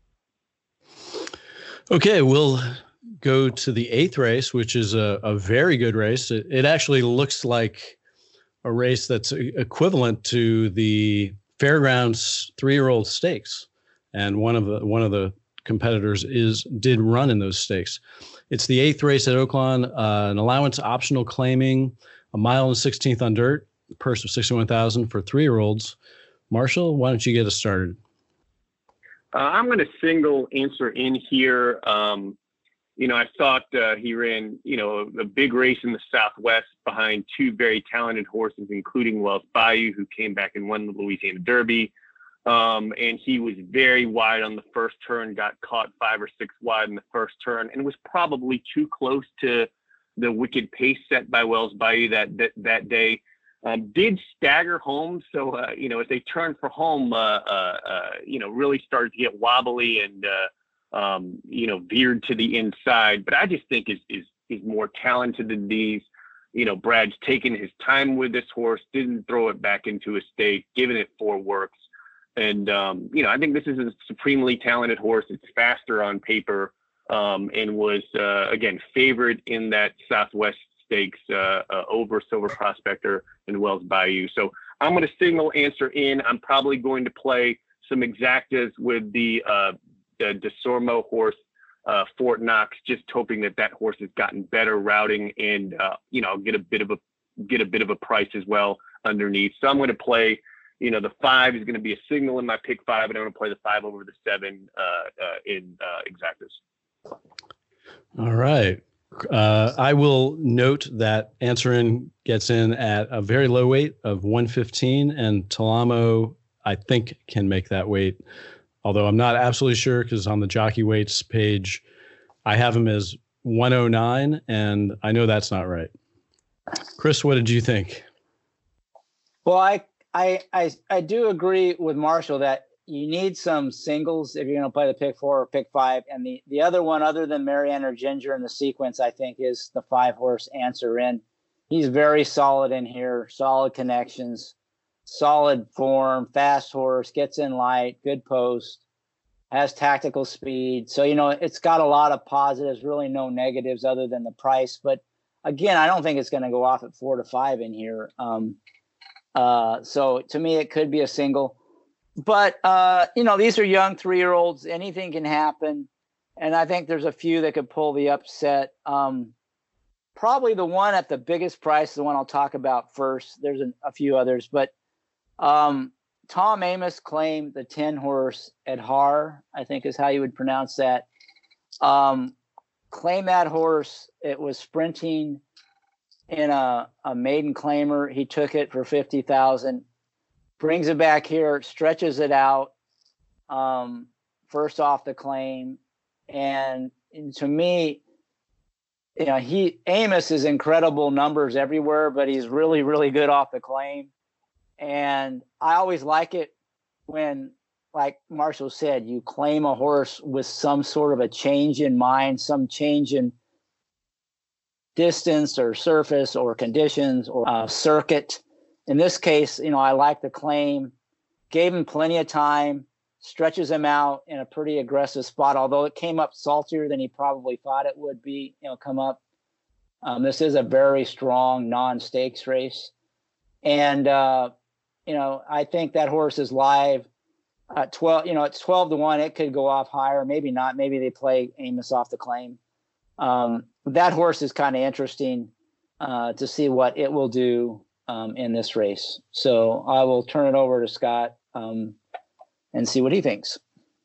Okay, we'll go to the 8th race, which is a very good race. It actually looks like a race that's equivalent to the Fairgrounds 3-year-old stakes. And one of the competitors did run in those stakes. It's the 8th race at Oaklawn, an allowance optional claiming a mile and 16th on dirt, purse of $61,000 for 3-year-olds. Marshall, why don't you get us started? I'm going to single answer in here. I thought he ran, a big race in the Southwest behind two very talented horses, including Wells Bayou, who came back and won the Louisiana Derby. And he was very wide on the first turn, got caught 5 or 6 wide in the first turn, and was probably too close to the wicked pace set by Wells Bayou that day. Did stagger home, so as they turned for home, really started to get wobbly and veered to the inside. But I just think is more talented than these. Brad's taken his time with this horse, didn't throw it back into a stake, given it 4 works. And, I think this is a supremely talented horse. It's faster on paper, and was, again, favored in that Southwest Stakes over Silver Prospector and Wells Bayou. So I'm going to single answer in. I'm probably going to play some exactas with the DeSormo horse, Fort Knox, just hoping that horse has gotten better routing and, get a bit of a price as well underneath. So I'm going to play, the 5 is going to be a single in my pick 5, and I'm going to play the 5 over the 7 in exactas. All right. I will note that Answer In gets in at a very low weight of 115, and Talamo, I think, can make that weight. Although I'm not absolutely sure, because on the jockey weights page, I have him as 109, and I know that's not right. Chris, what did you think? Well, I do agree with Marshall that you need some singles if you're going to play the pick 4 or pick 5. And the other one, other than Marianne or Ginger in the sequence, I think is the 5-horse Answer In. He's very solid in here, solid connections, solid form, fast horse, gets in light, good post, has tactical speed. So, it's got a lot of positives, really no negatives other than the price. But again, I don't think it's going to go off at 4 to 5 in here. So to me, it could be a single. But, these are young 3-year-olds. Anything can happen. And I think there's a few that could pull the upset. Probably the one at the biggest price, the one I'll talk about first. There's a few others. But Tom Amoss claimed the 10-horse Adhar, I think is how you would pronounce that. Claimed that horse. It was sprinting in a maiden claimer. He took it for $50,000. Brings it back here, stretches it out, first off the claim. And to me, Amoss is incredible numbers everywhere, but he's really, really good off the claim. And I always like it when, like Marshall said, you claim a horse with some sort of a change in mind, some change in distance or surface or conditions or circuit. In this case, I like the claim, gave him plenty of time, stretches him out in a pretty aggressive spot, although it came up saltier than he probably thought it would be, come up. This is a very strong non-stakes race. And, I think that horse is live at 12, it's 12 to 1. It could go off higher, maybe not. Maybe they play Amoss off the claim. That horse is kind of interesting to see what it will do in this race. So I will turn it over to Scott and see what he thinks.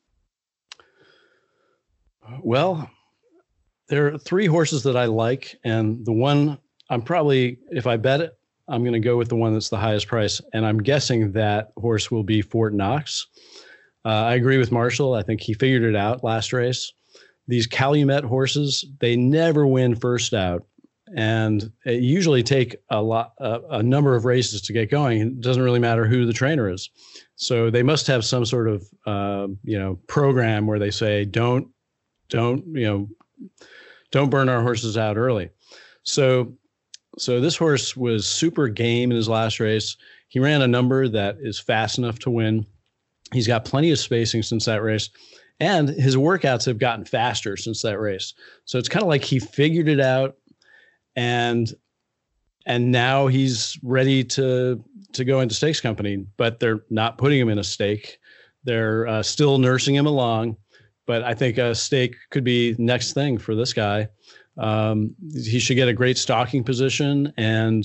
Well, there are 3 horses that I like, and the one I'm probably, if I bet it, I'm going to go with the one that's the highest price, and I'm guessing that horse will be Fort Knox. I agree with Marshall. I think he figured it out last race. These Calumet horses, they never win first out, and it usually take a number of races to get going. It doesn't really matter who the trainer is. So they must have some sort of program where they say don't burn our horses out early. So this horse was super game in his last race. He ran a number that is fast enough to win. He's got plenty of spacing since that race, and his workouts have gotten faster since that race. So it's kind of like he figured it out, and now he's ready to go into stakes company, but they're not putting him in a stake. They're still nursing him along, but I think a stake could be next thing for this guy. He should get a great stalking position, and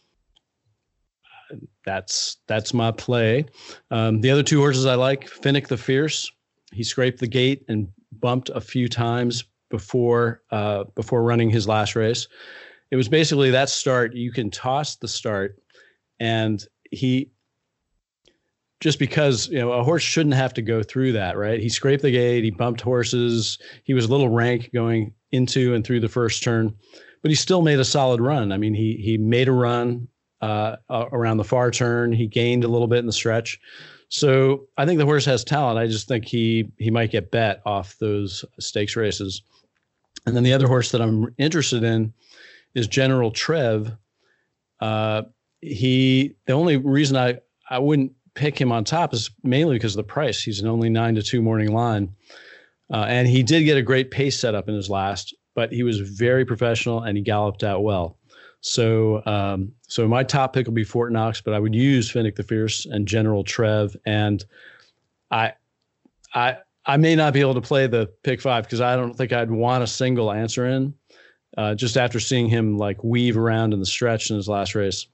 that's my play. The other 2 horses I like, Finnick the Fierce. He scraped the gate and bumped a few times before running his last race. It was basically that start. You can toss the start, and he, just because a horse shouldn't have to go through that, right? He scraped the gate. He bumped horses. He was a little rank going into and through the first turn, but he still made a solid run. I mean, he made a run around the far turn. He gained a little bit in the stretch. So I think the horse has talent. I just think he might get bet off those stakes races. And then the other horse that I'm interested in is General Trev. The only reason I wouldn't pick him on top is mainly because of the price. He's an only 9-2 morning line. And he did get a great pace setup in his last, but he was very professional and he galloped out well. So my top pick will be Fort Knox, but I would use Finnick the Fierce and General Trev. And I may not be able to play the pick 5 because I don't think I'd want a single answer in just after seeing him like weave around in the stretch in his last race.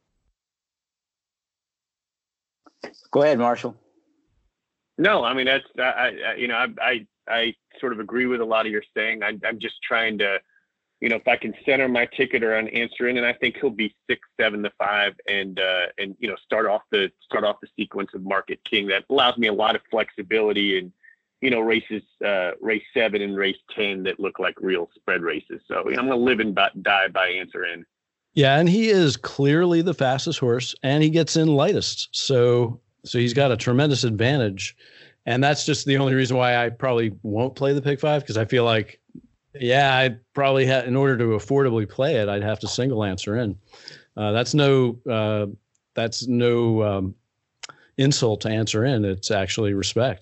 Go ahead, Marshall. No, I mean, that's, I sort of agree with a lot of your saying. I'm just trying to, if I can center my ticket around Answer In, and I think he'll be 6, 7 to 5, and start off the sequence of Market King. That allows me a lot of flexibility in, races, race 7 and race 10 that look like real spread races. So I'm going to live and die by Answer In. Yeah, and he is clearly the fastest horse, and he gets in lightest. So he's got a tremendous advantage. And that's just the only reason why I probably won't play the pick 5, because I feel like, I'd probably have, in order to affordably play it, I'd have to single Answer In. That's no insult to Answer In. It's actually respect.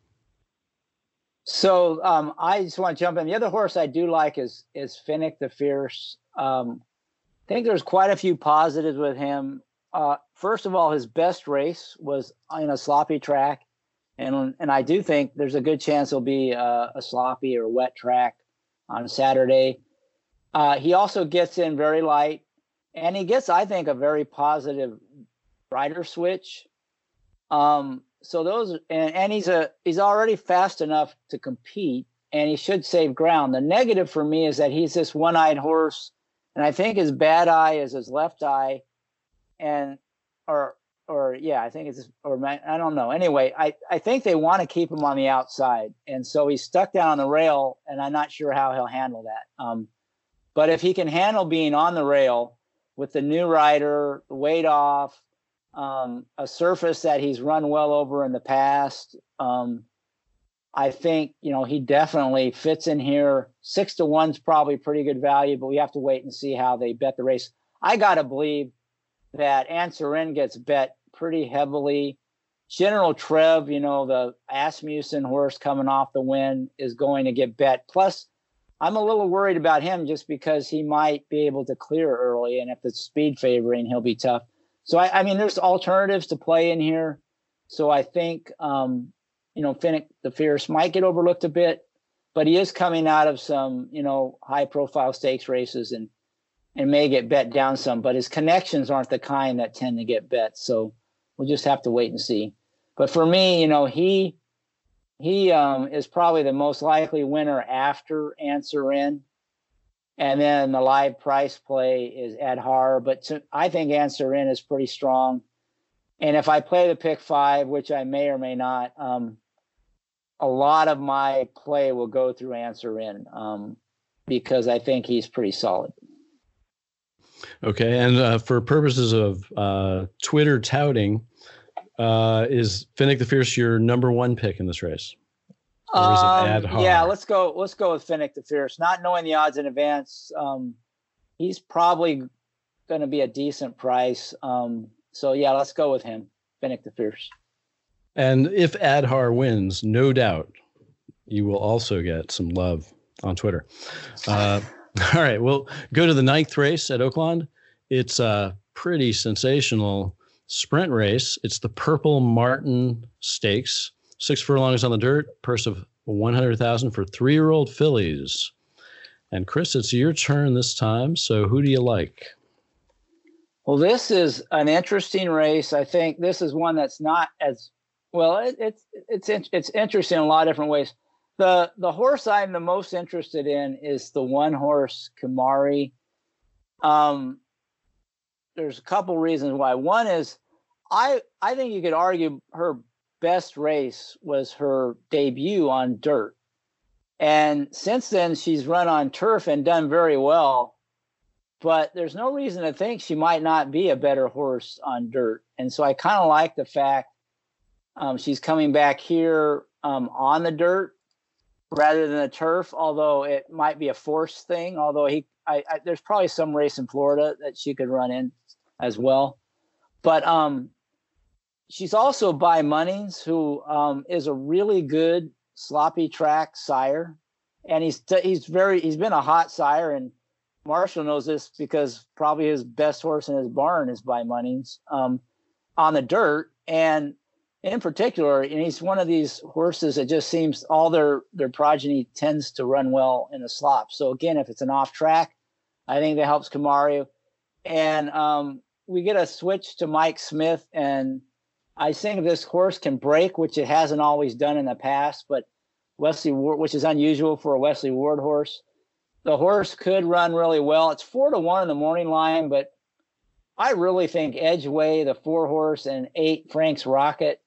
So I just want to jump in. The other horse I do like is Finnick the Fierce. I think there's quite a few positives with him. First of all, his best race was in a sloppy track. And I do think there's a good chance it'll be a sloppy or wet track on Saturday. He also gets in very light, and he gets, I think, a very positive rider switch. So those, and he's already fast enough to compete, and he should save ground. The negative for me is that he's this one-eyed horse, and I think his bad eye is his left eye, I don't know. Anyway, I think they want to keep him on the outside. And so he's stuck down on the rail, and I'm not sure how he'll handle that. But if he can handle being on the rail with the new rider, the weight off, a surface that he's run well over in the past, I think, he definitely fits in here. 6 to 1's probably pretty good value, but we have to wait and see how they bet the race. I got to believe that Answer In gets bet pretty heavily. General Trev, the Asmussen horse coming off the win, is going to get bet. Plus, I'm a little worried about him just because he might be able to clear early, and if it's speed favoring, he'll be tough. So, I mean, there's alternatives to play in here. So I think, Finnick the Fierce might get overlooked a bit, but he is coming out of some, high-profile stakes races and may get bet down some, but his connections aren't the kind that tend to get bet. So we'll just have to wait and see. But for me, he is probably the most likely winner after Answer In. And then the live price play is Adhar. But I think Answer In is pretty strong. And if I play the pick 5, which I may or may not, a lot of my play will go through Answer In because I think he's pretty solid. Okay. And for purposes of Twitter touting, is Finnick the Fierce your number 1 pick in this race? Or is it Adhar? Yeah, let's go with Finnick the Fierce. Not knowing the odds in advance, he's probably going to be a decent price. So yeah, let's go with him, Finnick the Fierce. And if Adhar wins, no doubt you will also get some love on Twitter. All right, we'll go to the 9th race at Oakland. It's a pretty sensational sprint race. It's the Purple Martin Stakes. 6 furlongs on the dirt, purse of $100,000 for 3-year-old fillies. And Chris, it's your turn this time. So who do you like? Well, this is an interesting race. I think this is one that's not as well. It's interesting in a lot of different ways. The horse I'm the most interested in is the 1 horse Kamari. There's a couple reasons why. One is I think you could argue her best race was her debut on dirt. And since then, she's run on turf and done very well. But there's no reason to think she might not be a better horse on dirt. And so I kind of like the fact she's coming back here on the dirt rather than the turf, although it might be a forced thing. Although there's probably some race in Florida that she could run in as well. But she's also by Munnings, who is a really good sloppy track sire, and he's been a hot sire, and Marshall knows this because probably his best horse in his barn is by Munnings on the dirt, and in particular, and he's one of these horses that just seems all their progeny tends to run well in the slop. So again, if it's an off track, I think that helps Kamari, and we get a switch to Mike Smith, and I think this horse can break, which it hasn't always done in the past, but Wesley Ward, which is unusual for a Wesley Ward horse. The horse could run really well. It's 4-1 in the morning line, but I really think Edgeway, the 4 horse, and 8 Frank's Rocket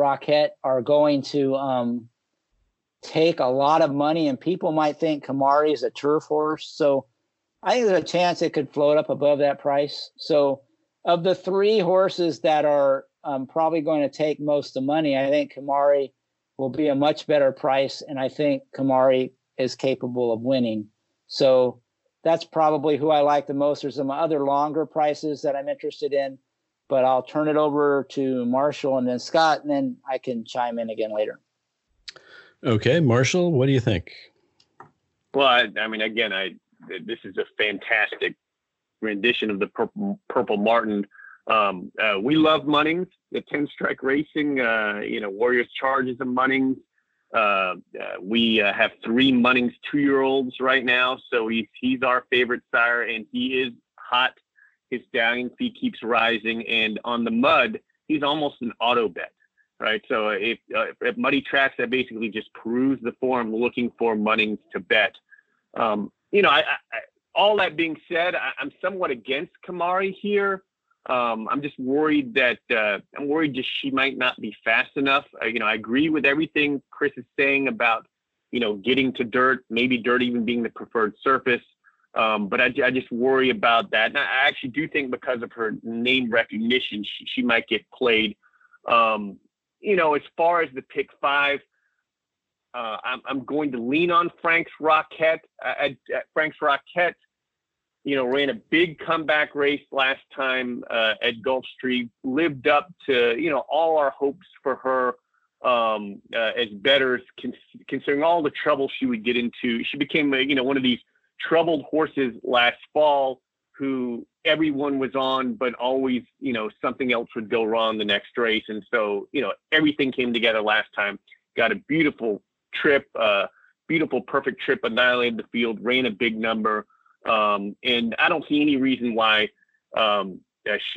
are going to take a lot of money, and people might think Kamari is a turf horse. So I think there's a chance it could float up above that price. So of the 3 horses that are probably going to take most of the money, I think Kamari will be a much better price, and I think Kamari is capable of winning. So that's probably who I like the most. There's some other longer prices that I'm interested in, but I'll turn it over to Marshall and then Scott, and then I can chime in again later. Okay, Marshall, what do you think? Well, I mean, again, this is a fantastic rendition of the Purple Martin. We love Munnings, the 10-strike racing, Warriors Charges of Munnings. We have 3 Munnings 2-year-olds right now. So he's our favorite sire, and he is hot. His stallion fee keeps rising, and on the mud, he's almost an auto bet, right? So if at muddy tracks, I basically just peruse the form looking for Munnings to bet. All that being said, I'm somewhat against Kamari here. I'm just worried that she might not be fast enough. I agree with everything Chris is saying about, getting to dirt, maybe dirt even being the preferred surface. But I just worry about that. And I actually do think because of her name recognition, she might get played. As far as the pick 5, I'm going to lean on Frank's Rocket. Frank's Rocket, ran a big comeback race last time at Gulfstream, lived up to, all our hopes for her as bettors, considering all the trouble she would get into. She became, one of these troubled horses last fall who everyone was on, but always, something else would go wrong the next race. And so, everything came together last time, got a beautiful trip, perfect trip, annihilated the field, ran a big number. And I don't see any reason why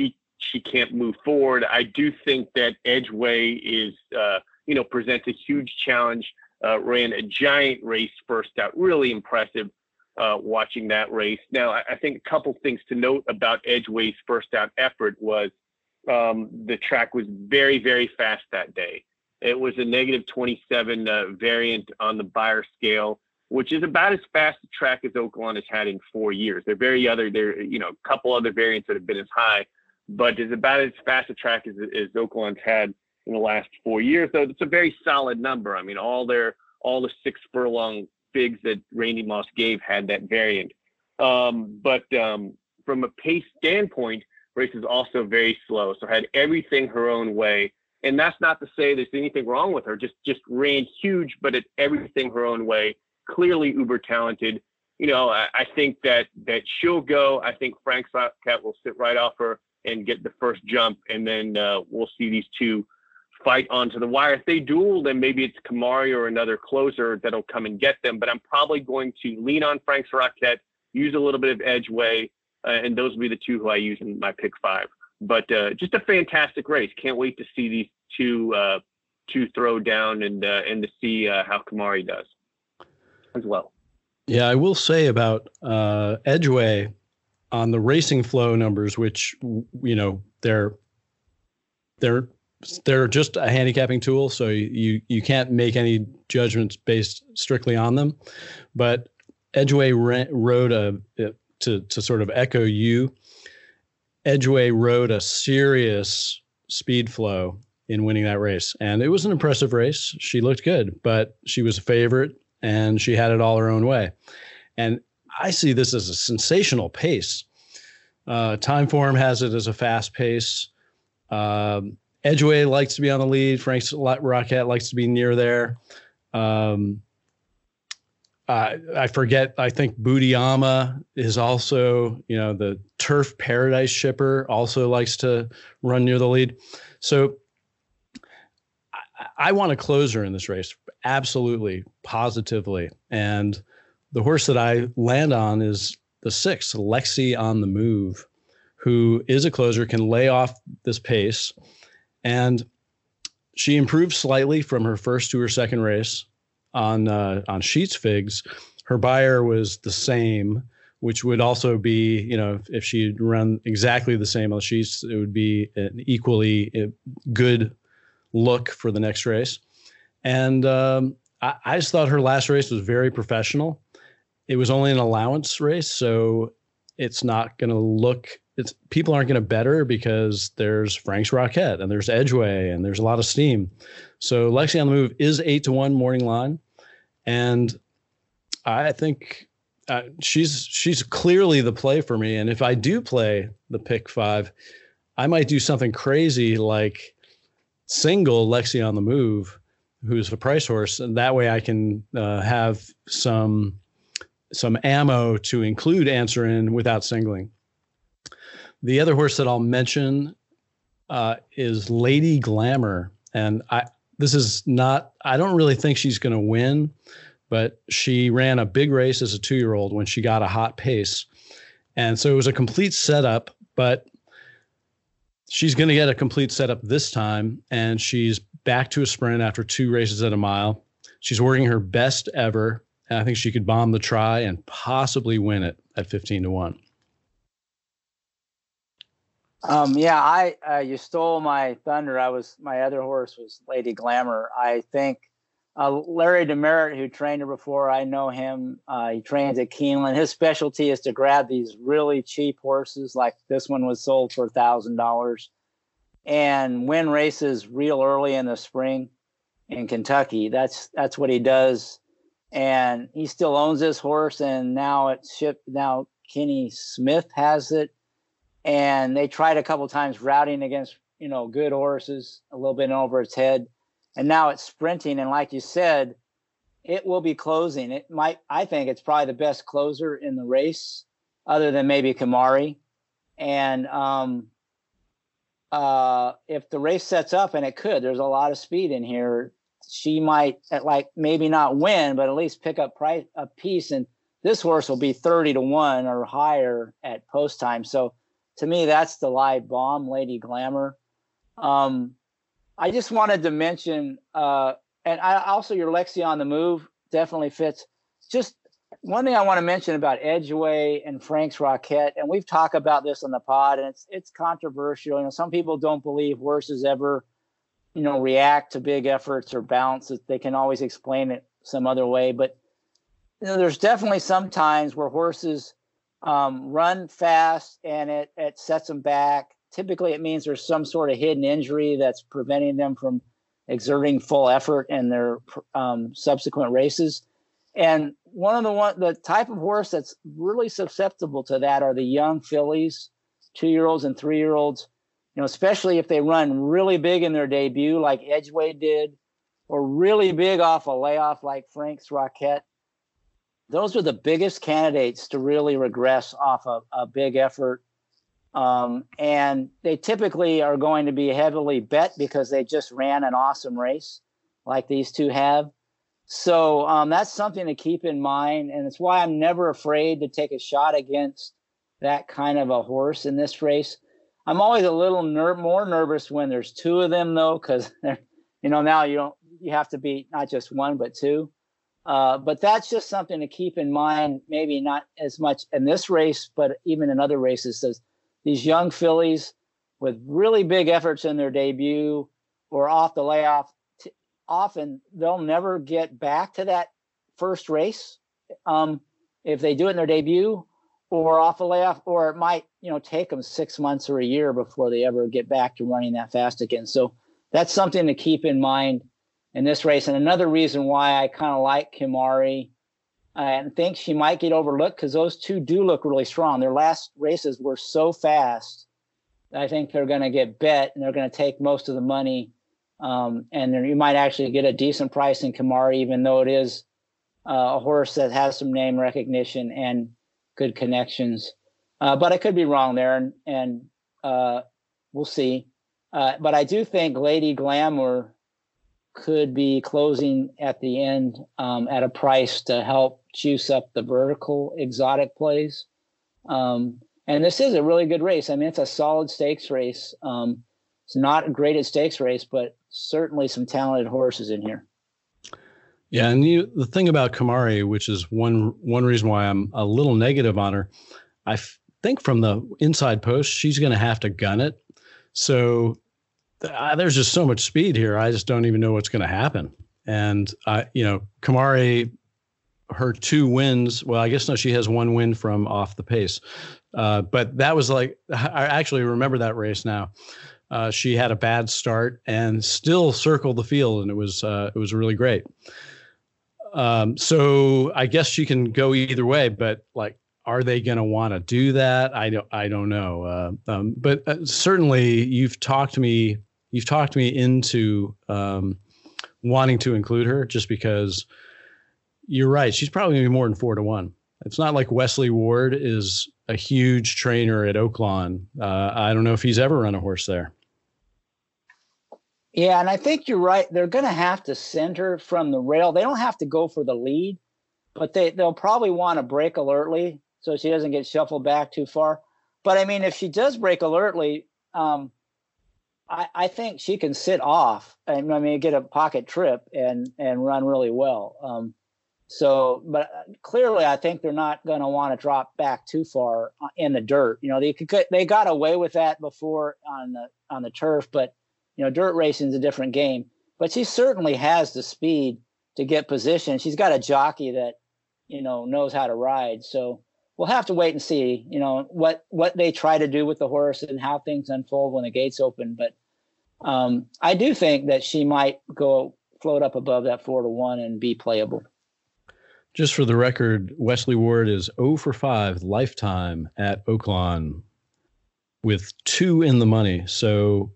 she can't move forward. I do think that Edgeway is, presents a huge challenge. Ran a giant race first out, really impressive watching that race. Now, I think a couple things to note about Edgeway's first out effort was the track was very, very fast that day. It was a negative 27 variant on the Beyer scale, which is about as fast a track as Oaklawn has had in 4 years. There a couple other variants that have been as high, but it's about as fast a track as Oaklawn's had in the last 4 years. So it's a very solid number. I mean, all the 6 furlong figs that Randy Moss gave had that variant. But from a pace standpoint, race is also very slow. So had everything her own way. And that's not to say there's anything wrong with her. Just ran huge, but at everything her own way. Clearly uber talented. I think that she'll go. I think Frank Rocket will sit right off her and get the first jump. And then we'll see these two fight onto the wire. If they duel, then maybe it's Kamari or another closer that'll come and get them. But I'm probably going to lean on Frank Rocket, use a little bit of Edgeway, and those will be the two who I use in my pick 5. But just a fantastic race. Can't wait to see these two throw down and to see how Kamari does as well. Yeah, I will say about Edgeway on the racing flow numbers, which they're just a handicapping tool, so you can't make any judgments based strictly on them. But Edgeway rode to sort of echo you. Edgeway rode a serious speed flow in winning that race, and it was an impressive race. She looked good, but she was a favorite, and she had it all her own way. And I see this as a sensational pace. Time Form has it as a fast pace. Edgeway likes to be on the lead. Frank Rocket likes to be near there. I forget. I think Budiyama is also, the Turf Paradise shipper also likes to run near the lead. So I want a closer in this race. Absolutely, positively. And the horse that I land on is the 6, Lexi on the Move, who is a closer, can lay off this pace. And she improved slightly from her first to her second race on Sheets Figs. Her Beyer was the same, which would also be, if she'd run exactly the same on Sheets, it would be an equally good look for the next race. And I just thought her last race was very professional. It was only an allowance race, so it's not going to look. People aren't going to bet her because there's Frank's Rocket and there's Edgeway and there's a lot of steam. So Lexi on the Move is 8-1 morning line, and I think she's clearly the play for me. And if I do play the pick 5, I might do something crazy like single Lexi on the Move, who's the price horse, and that way I can have some ammo to include Answer In without singling. The other horse that I'll mention is Lady Glamour. And I don't really think she's going to win, but she ran a big race as a 2-year-old when she got a hot pace. And so it was a complete setup, but she's going to get a complete setup this time. And she's back to a sprint after 2 races at a mile. She's working her best ever. And I think she could bomb the try and possibly win it at 15-1. You stole my thunder. My other horse was Lady Glamour. I think Larry Demerit, who trained her before, I know him. He trains at Keeneland. His specialty is to grab these really cheap horses, like this one was sold for $1,000, and win races real early in the spring in Kentucky. That's what he does, and he still owns this horse. And now it's shipped. Now Kenny Smith has it. And they tried a couple times routing against, good horses, a little bit over its head. And now it's sprinting. And like you said, it will be closing. I think it's probably the best closer in the race, other than maybe Kamari. And if the race sets up, and it could, there's a lot of speed in here, she might maybe not win, but at least pick up a piece. And this horse will be 30-1 or higher at post time. So to me, that's the live bomb, Lady Glamour. I just wanted to mention, and also your Lexi on the Move definitely fits. Just one thing I want to mention about Edgeway and Frank's Rocket, and we've talked about this on the pod, and it's controversial. You know, some people don't believe horses ever, you know, react to big efforts or bounces. They can always explain it some other way, but you know, there's definitely some times where horses run fast and it sets them back. Typically, it means there's some sort of hidden injury that's preventing them from exerting full effort in their subsequent races. And the type of horse that's really susceptible to that are the young fillies, 2-year-olds and 3-year-olds. You know, especially if they run really big in their debut, like Edgeway did, or really big off a layoff, like Frank's Rocket. Those are the biggest candidates to really regress off a big effort. And they typically are going to be heavily bet because they just ran an awesome race like these two have. So that's something to keep in mind. And it's why I'm never afraid to take a shot against that kind of a horse in this race. I'm always a little more nervous when there's two of them, though, because you know, now you have to beat not just one, but two. But that's just something to keep in mind, maybe not as much in this race, but even in other races. So these young fillies with really big efforts in their debut or off the layoff, often they'll never get back to that first race if they do it in their debut or off a layoff, or it might, you know, take them 6 months or a year before they ever get back to running that fast again. So that's something to keep in mind in this race. And another reason why I kind of like Kimari and think she might get overlooked, because those two do look really strong. Their last races were so fast that I think they're going to get bet and they're going to take most of the money. And you might actually get a decent price in Kimari, even though it is a horse that has some name recognition and good connections. But I could be wrong there, and we'll see. But I do think Lady Glamour could be closing at the end at a price to help juice up the vertical exotic plays. And this is a really good race. I mean, it's a solid stakes race. It's not a graded stakes race, but certainly some talented horses in here. Yeah, and the thing about Kimari, which is one reason why I'm a little negative on her, I think from the inside post, she's going to have to gun it. So there's just so much speed here. I just don't even know what's going to happen. And, Kimari, her 2 wins, well, I guess no, she has 1 win from off the pace. But that was I actually remember that race now. She had a bad start and still circled the field, and it was really great. So I guess she can go either way, but are they going to want to do that? I don't know. But certainly you've talked me into wanting to include her, just because you're right. She's probably going to be more than 4-1. It's not like Wesley Ward is a huge trainer at Oaklawn. I don't know if he's ever run a horse there. Yeah, and I think you're right. They're going to have to send her from the rail. They don't have to go for the lead, but they'll probably want to break alertly so she doesn't get shuffled back too far. But, I mean, if she does break alertly, I think she can sit off and, get a pocket trip and run really well. But clearly I think they're not going to want to drop back too far in the dirt. You know, they got away with that before on the turf, but dirt racing is a different game. But she certainly has the speed to get position. She's got a jockey that, knows how to ride. So we'll have to wait and see, what they try to do with the horse and how things unfold when the gates open. But I do think that she might float up above that 4-1 and be playable. Just for the record, Wesley Ward is 0 for 5 lifetime at Oaklawn with 2 in the money. So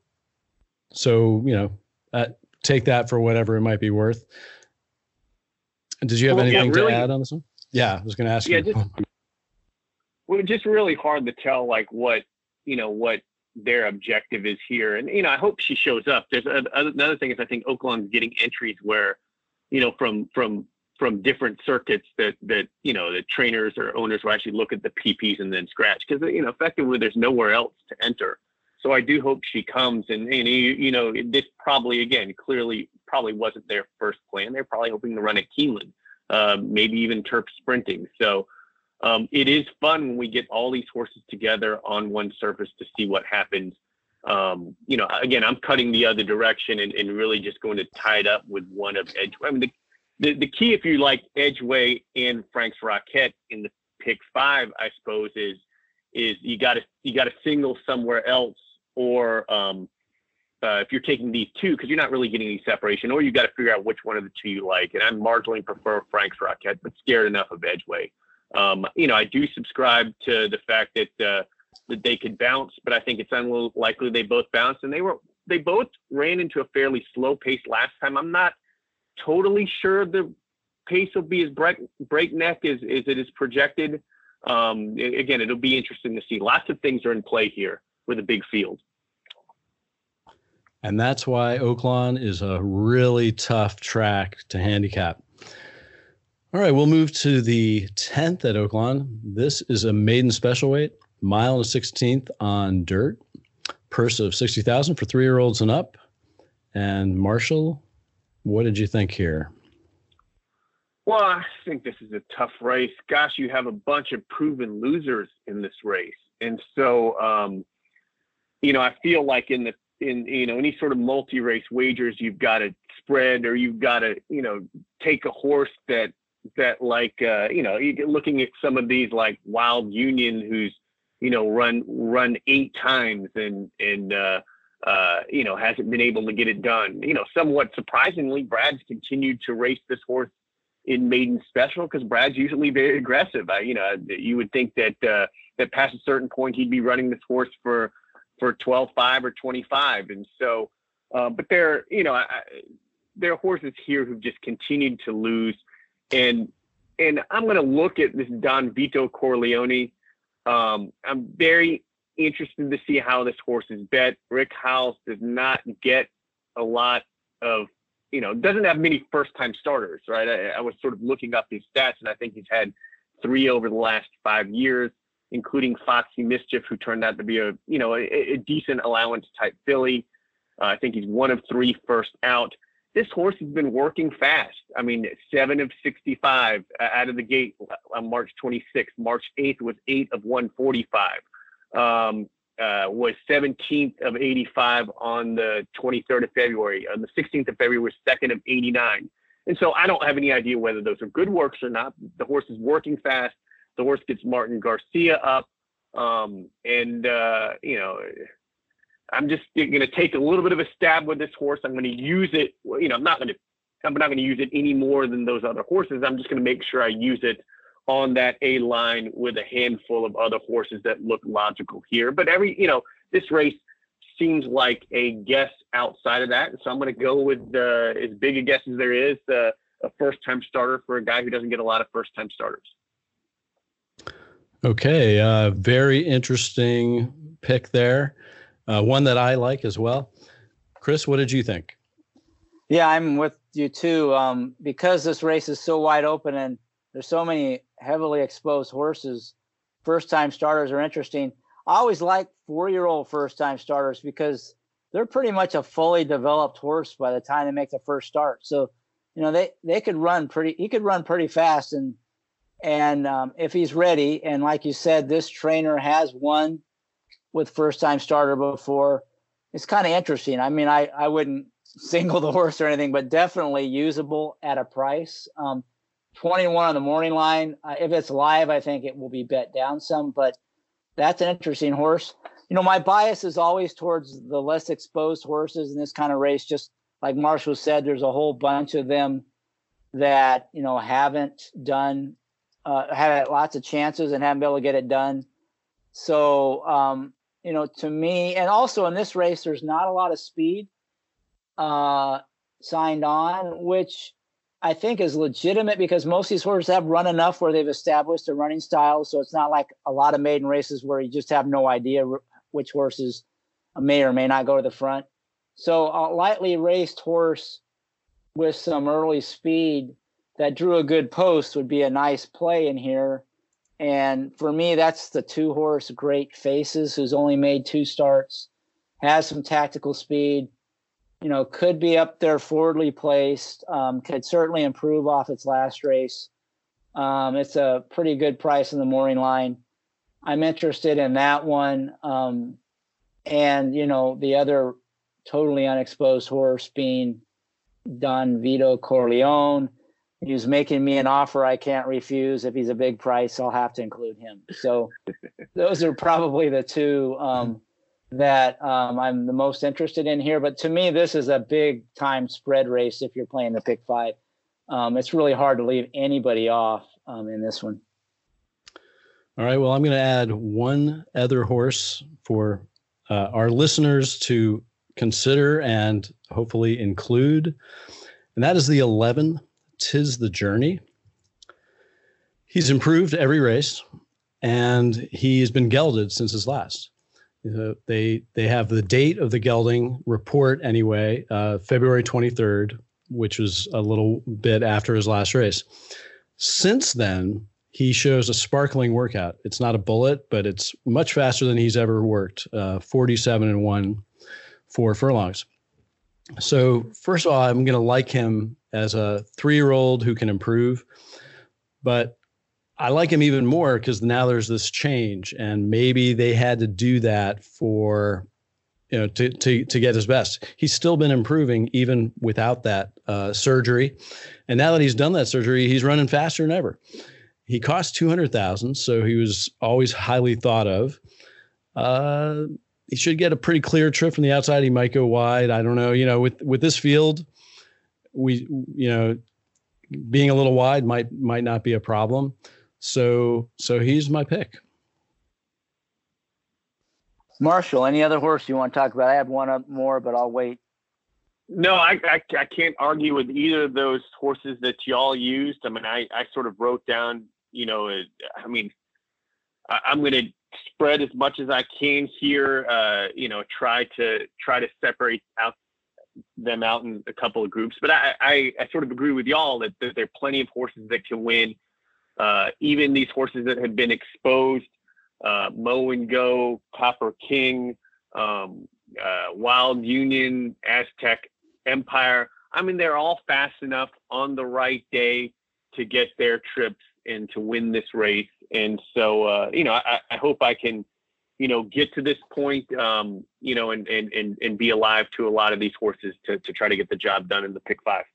take that for whatever it might be worth. Did you have anything to add on this one? Yeah, I was going to ask you. Just really hard to tell what their objective is here. And, I hope she shows up. There's another thing is I think Oaklawn's getting entries where, from from different circuits that the trainers or owners will actually look at the PPs and then scratch, because effectively there's nowhere else to enter. So I do hope she comes, and this probably, again, clearly probably wasn't their first plan. They're probably hoping to run at Keeneland, maybe even Turf Sprinting. So it is fun when we get all these horses together on one surface to see what happens. Again, I'm cutting the other direction and really just going to tie it up with one of Edgeway. I mean, the key, if you like Edgeway and Frank's Rocket in the pick 5, I suppose, is you got to single somewhere else, or if you're taking these two, because you're not really getting any separation, or you got to figure out which one of the two you like. And I marginally prefer Frank's Rocket, but scared enough of Edgeway. I do subscribe to the fact that they could bounce, but I think it's unlikely they both bounced, and they both ran into a fairly slow pace last time. I'm not totally sure the pace will be as breakneck as it is projected. Again, it'll be interesting to see. Lots of things are in play here with a big field. And that's why Oaklawn is a really tough track to handicap. All right, we'll move to the 10th at Oaklawn. This is a maiden special weight, 1.16 on dirt, purse of $60,000 for 3-year-olds and up. And Marshall, what did you think here? Well, I think this is a tough race. Gosh, you have a bunch of proven losers in this race. And so, I feel like in any sort of multi-race wagers, you've got to spread, or you've got to, take a horse that looking at some of these like Wild Union, who's, run 8 times and hasn't been able to get it done. Somewhat surprisingly, Brad's continued to race this horse in maiden special, because Brad's usually very aggressive. You would think that past a certain point, he'd be running this horse for 12.5 or 25. And so, but there are horses here who've just continued to lose. And I'm going to look at this Don Vito Corleone. I'm very interested to see how this horse is bet. Rick Howes does not get a lot of, doesn't have many first-time starters, right? I was sort of looking up his stats, and I think he's had 3 over the last 5 years, including Foxy Mischief, who turned out to be a decent allowance type filly. I think he's 1 of 3 first out. This horse has been working fast. I mean, 7 of 65 out of the gate on March 26th. March 8th was 8 of 145. Was 17th of 85 on the 23rd of February. On the 16th of February was 2nd of 89. And so I don't have any idea whether those are good works or not. The horse is working fast. The horse gets Martin Garcia up. I'm just going to take a little bit of a stab with this horse. I'm going to use it. I'm not going to use it any more than those other horses. I'm just going to make sure I use it on that A line with a handful of other horses that look logical here. But this race seems like a guess outside of that. So I'm going to go with as big a guess as there is, a first-time starter for a guy who doesn't get a lot of first-time starters. Okay. Very interesting pick there. One that I like as well. Chris, what did you think? Yeah, I'm with you too. Because this race is so wide open and there's so many heavily exposed horses, first-time starters are interesting. I always like 4-year-old first-time starters because they're pretty much a fully developed horse by the time they make the first start. So, they could run he could run pretty fast. And if he's ready, and like you said, this trainer has won with first-time starter before, it's kind of interesting. I mean, I wouldn't single the horse or anything, but definitely usable at a price. 21 on the morning line. If it's live, I think it will be bet down some, but that's an interesting horse. My bias is always towards the less exposed horses in this kind of race. Just like Marshall said, there's a whole bunch of them that, haven't done, had lots of chances and haven't been able to get it done. So, to me, and also in this race, there's not a lot of speed signed on, which I think is legitimate because most of these horses have run enough where they've established a running style. So it's not like a lot of maiden races where you just have no idea which horses may or may not go to the front. So a lightly raced horse with some early speed that drew a good post would be a nice play in here. And for me, that's the 2-horse Great Faces, who's only made 2 starts, has some tactical speed, could be up there forwardly placed, could certainly improve off its last race. It's a pretty good price in the morning line. I'm interested in that one. And, the other totally unexposed horse being Don Vito Corleone. He was making me an offer I can't refuse. If he's a big price, I'll have to include him. So those are probably the 2 that I'm the most interested in here. But to me, this is a big time spread race if you're playing the pick 5. It's really hard to leave anybody off in this one. All right. Well, I'm going to add one other horse for our listeners to consider and hopefully include. And that is the 11, 'Tis the Journey. He's improved every race, and he's been gelded since his last. They have the date of the gelding report anyway, February 23rd, which was a little bit after his last race. Since then, he shows a sparkling workout. It's not a bullet, but it's much faster than he's ever worked, 47-1 4 furlongs. So first of all, I'm going to like him as a 3-year-old who can improve, but I like him even more because now there's this change, and maybe they had to do that for, to get his best. He's still been improving even without that surgery. And now that he's done that surgery, he's running faster than ever. He cost $200,000, so he was always highly thought of. He should get a pretty clear trip from the outside. He might go wide. I don't know. With this field, being a little wide might not be a problem. So he's my pick. Marshall, any other horse you want to talk about? I have one up more, but I'll wait. No, I can't argue with either of those horses that y'all used. I mean, I sort of wrote down, I'm going to spread as much as I can here, try to separate them out in a couple of groups. But I sort of agree with y'all that there are plenty of horses that can win. Even these horses that have been exposed, Mow and Go, Copper King, Wild Union, Aztec Empire. I mean, they're all fast enough on the right day to get their trips and to win this race. And so, I hope I can, get to this point, and be alive to a lot of these horses to try to get the job done in the pick 5.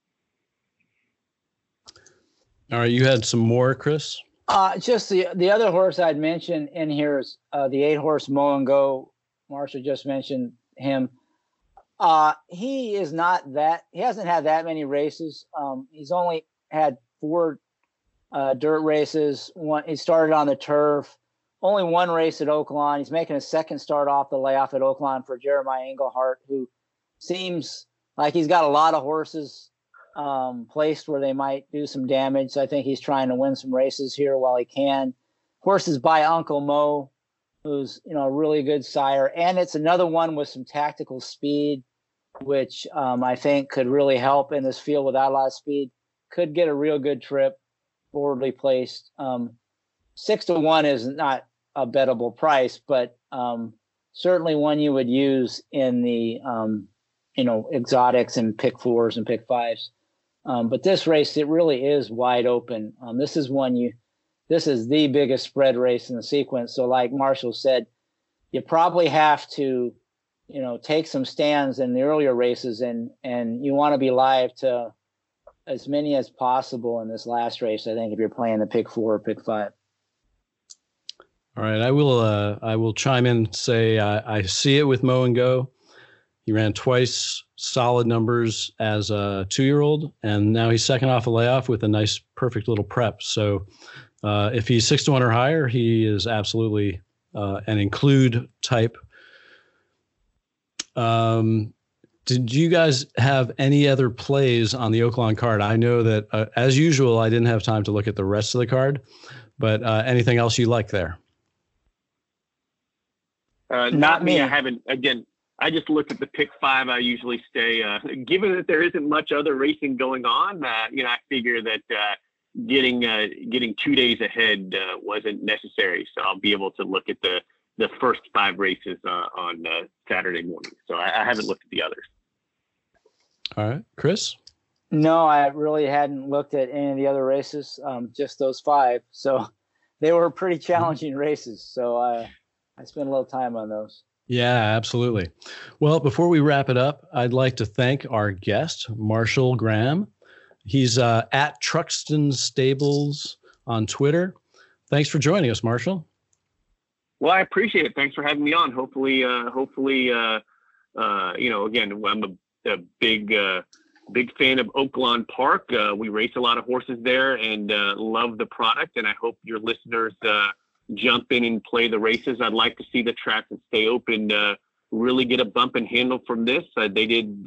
All right. You had some more, Chris? Just the other horse I'd mentioned in here is the 8-horse Mow and Go. Marshall just mentioned him. He hasn't had that many races. He's only had 4 dirt races. He started on the turf, only 1 race at Oaklawn. He's making a second start off the layoff at Oaklawn for Jeremiah Englehart, who seems like he's got a lot of horses placed where they might do some damage. So I think he's trying to win some races here while he can. Horses by Uncle Mo, who's, a really good sire. And it's another one with some tactical speed, which I think could really help in this field without a lot of speed. Could get a real good trip, forwardly placed. 6-1 is not a bettable price, but certainly one you would use in the, exotics and pick 4s and pick 5s. But this race, it really is wide open. This is the biggest spread race in the sequence. So like Marshall said, you probably have to, take some stands in the earlier races and you want to be live to as many as possible in this last race. I think if you're playing the pick 4 or pick 5. All right. I will chime in and say, I see it with Mow and Go. He ran twice solid numbers as a 2-year-old, and now he's second off a layoff with a nice, perfect little prep. So if he's 6-1 or higher, he is absolutely an include type. Did you guys have any other plays on the Oaklawn card? I know that, as usual, I didn't have time to look at the rest of the card, but anything else you like there? Not me. I haven't I just looked at the pick 5. I usually stay, given that there isn't much other racing going on, I figure that getting 2 days ahead wasn't necessary. So I'll be able to look at the first 5 races on Saturday morning. So I haven't looked at the others. All right, Chris? No, I really hadn't looked at any of the other races, just those 5. So they were pretty challenging races. So I spent a little time on those. Yeah, absolutely. Well, before we wrap it up, I'd like to thank our guest, Marshall Graham. He's at Truxton Stables on Twitter. Thanks for joining us, Marshall. Well, I appreciate it. Thanks for having me on. Hopefully, again, I'm a big fan of Oaklawn Park. We race a lot of horses there and love the product. And I hope your listeners jump in and play the races. I'd like to see the track that stay open really get a bump and handle from this. They did,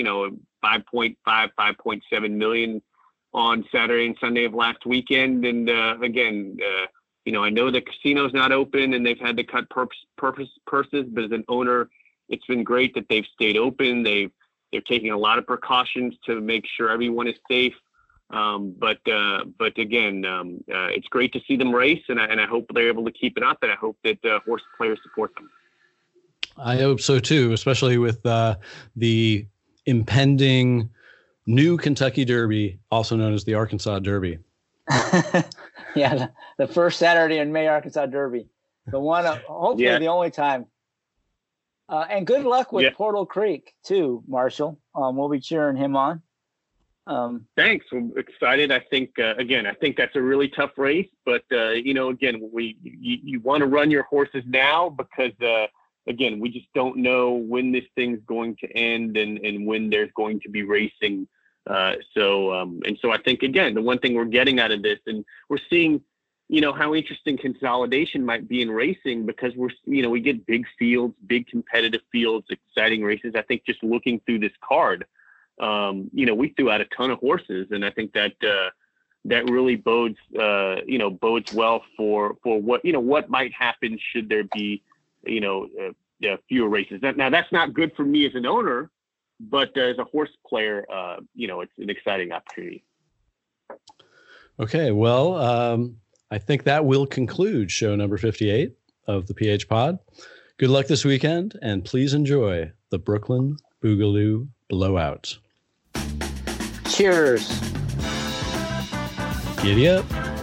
5.7 million on Saturday and Sunday of last weekend. And again, I know the casino's not open and they've had to cut purses, but as an owner, it's been great that they've stayed open. They're taking a lot of precautions to make sure everyone is safe. But again, it's great to see them race, and I hope they're able to keep it up, and I hope that horse players support them. I hope so too, especially with the impending new Kentucky Derby, also known as the Arkansas Derby. Yeah, the first Saturday in May Arkansas Derby, the one hopefully the only time. And good luck with Portal Creek too, Marshall. We'll be cheering him on. Thanks. I'm excited. I think that's a really tough race, but again, you want to run your horses now because again, we just don't know when this thing's going to end and when there's going to be racing. So I think again, the one thing we're getting out of this, and we're seeing, how interesting consolidation might be in racing because we get big fields, big competitive fields, exciting races. I think just looking through this card, we threw out a ton of horses, and I think that really bodes well for what might happen should there be, fewer races. Now that's not good for me as an owner, but as a horse player, it's an exciting opportunity. Okay. Well, I think that will conclude show number 58 of the PH Pod. Good luck this weekend, and please enjoy the Brooklyn Boogaloo Blowout. Cheers. Giddy up.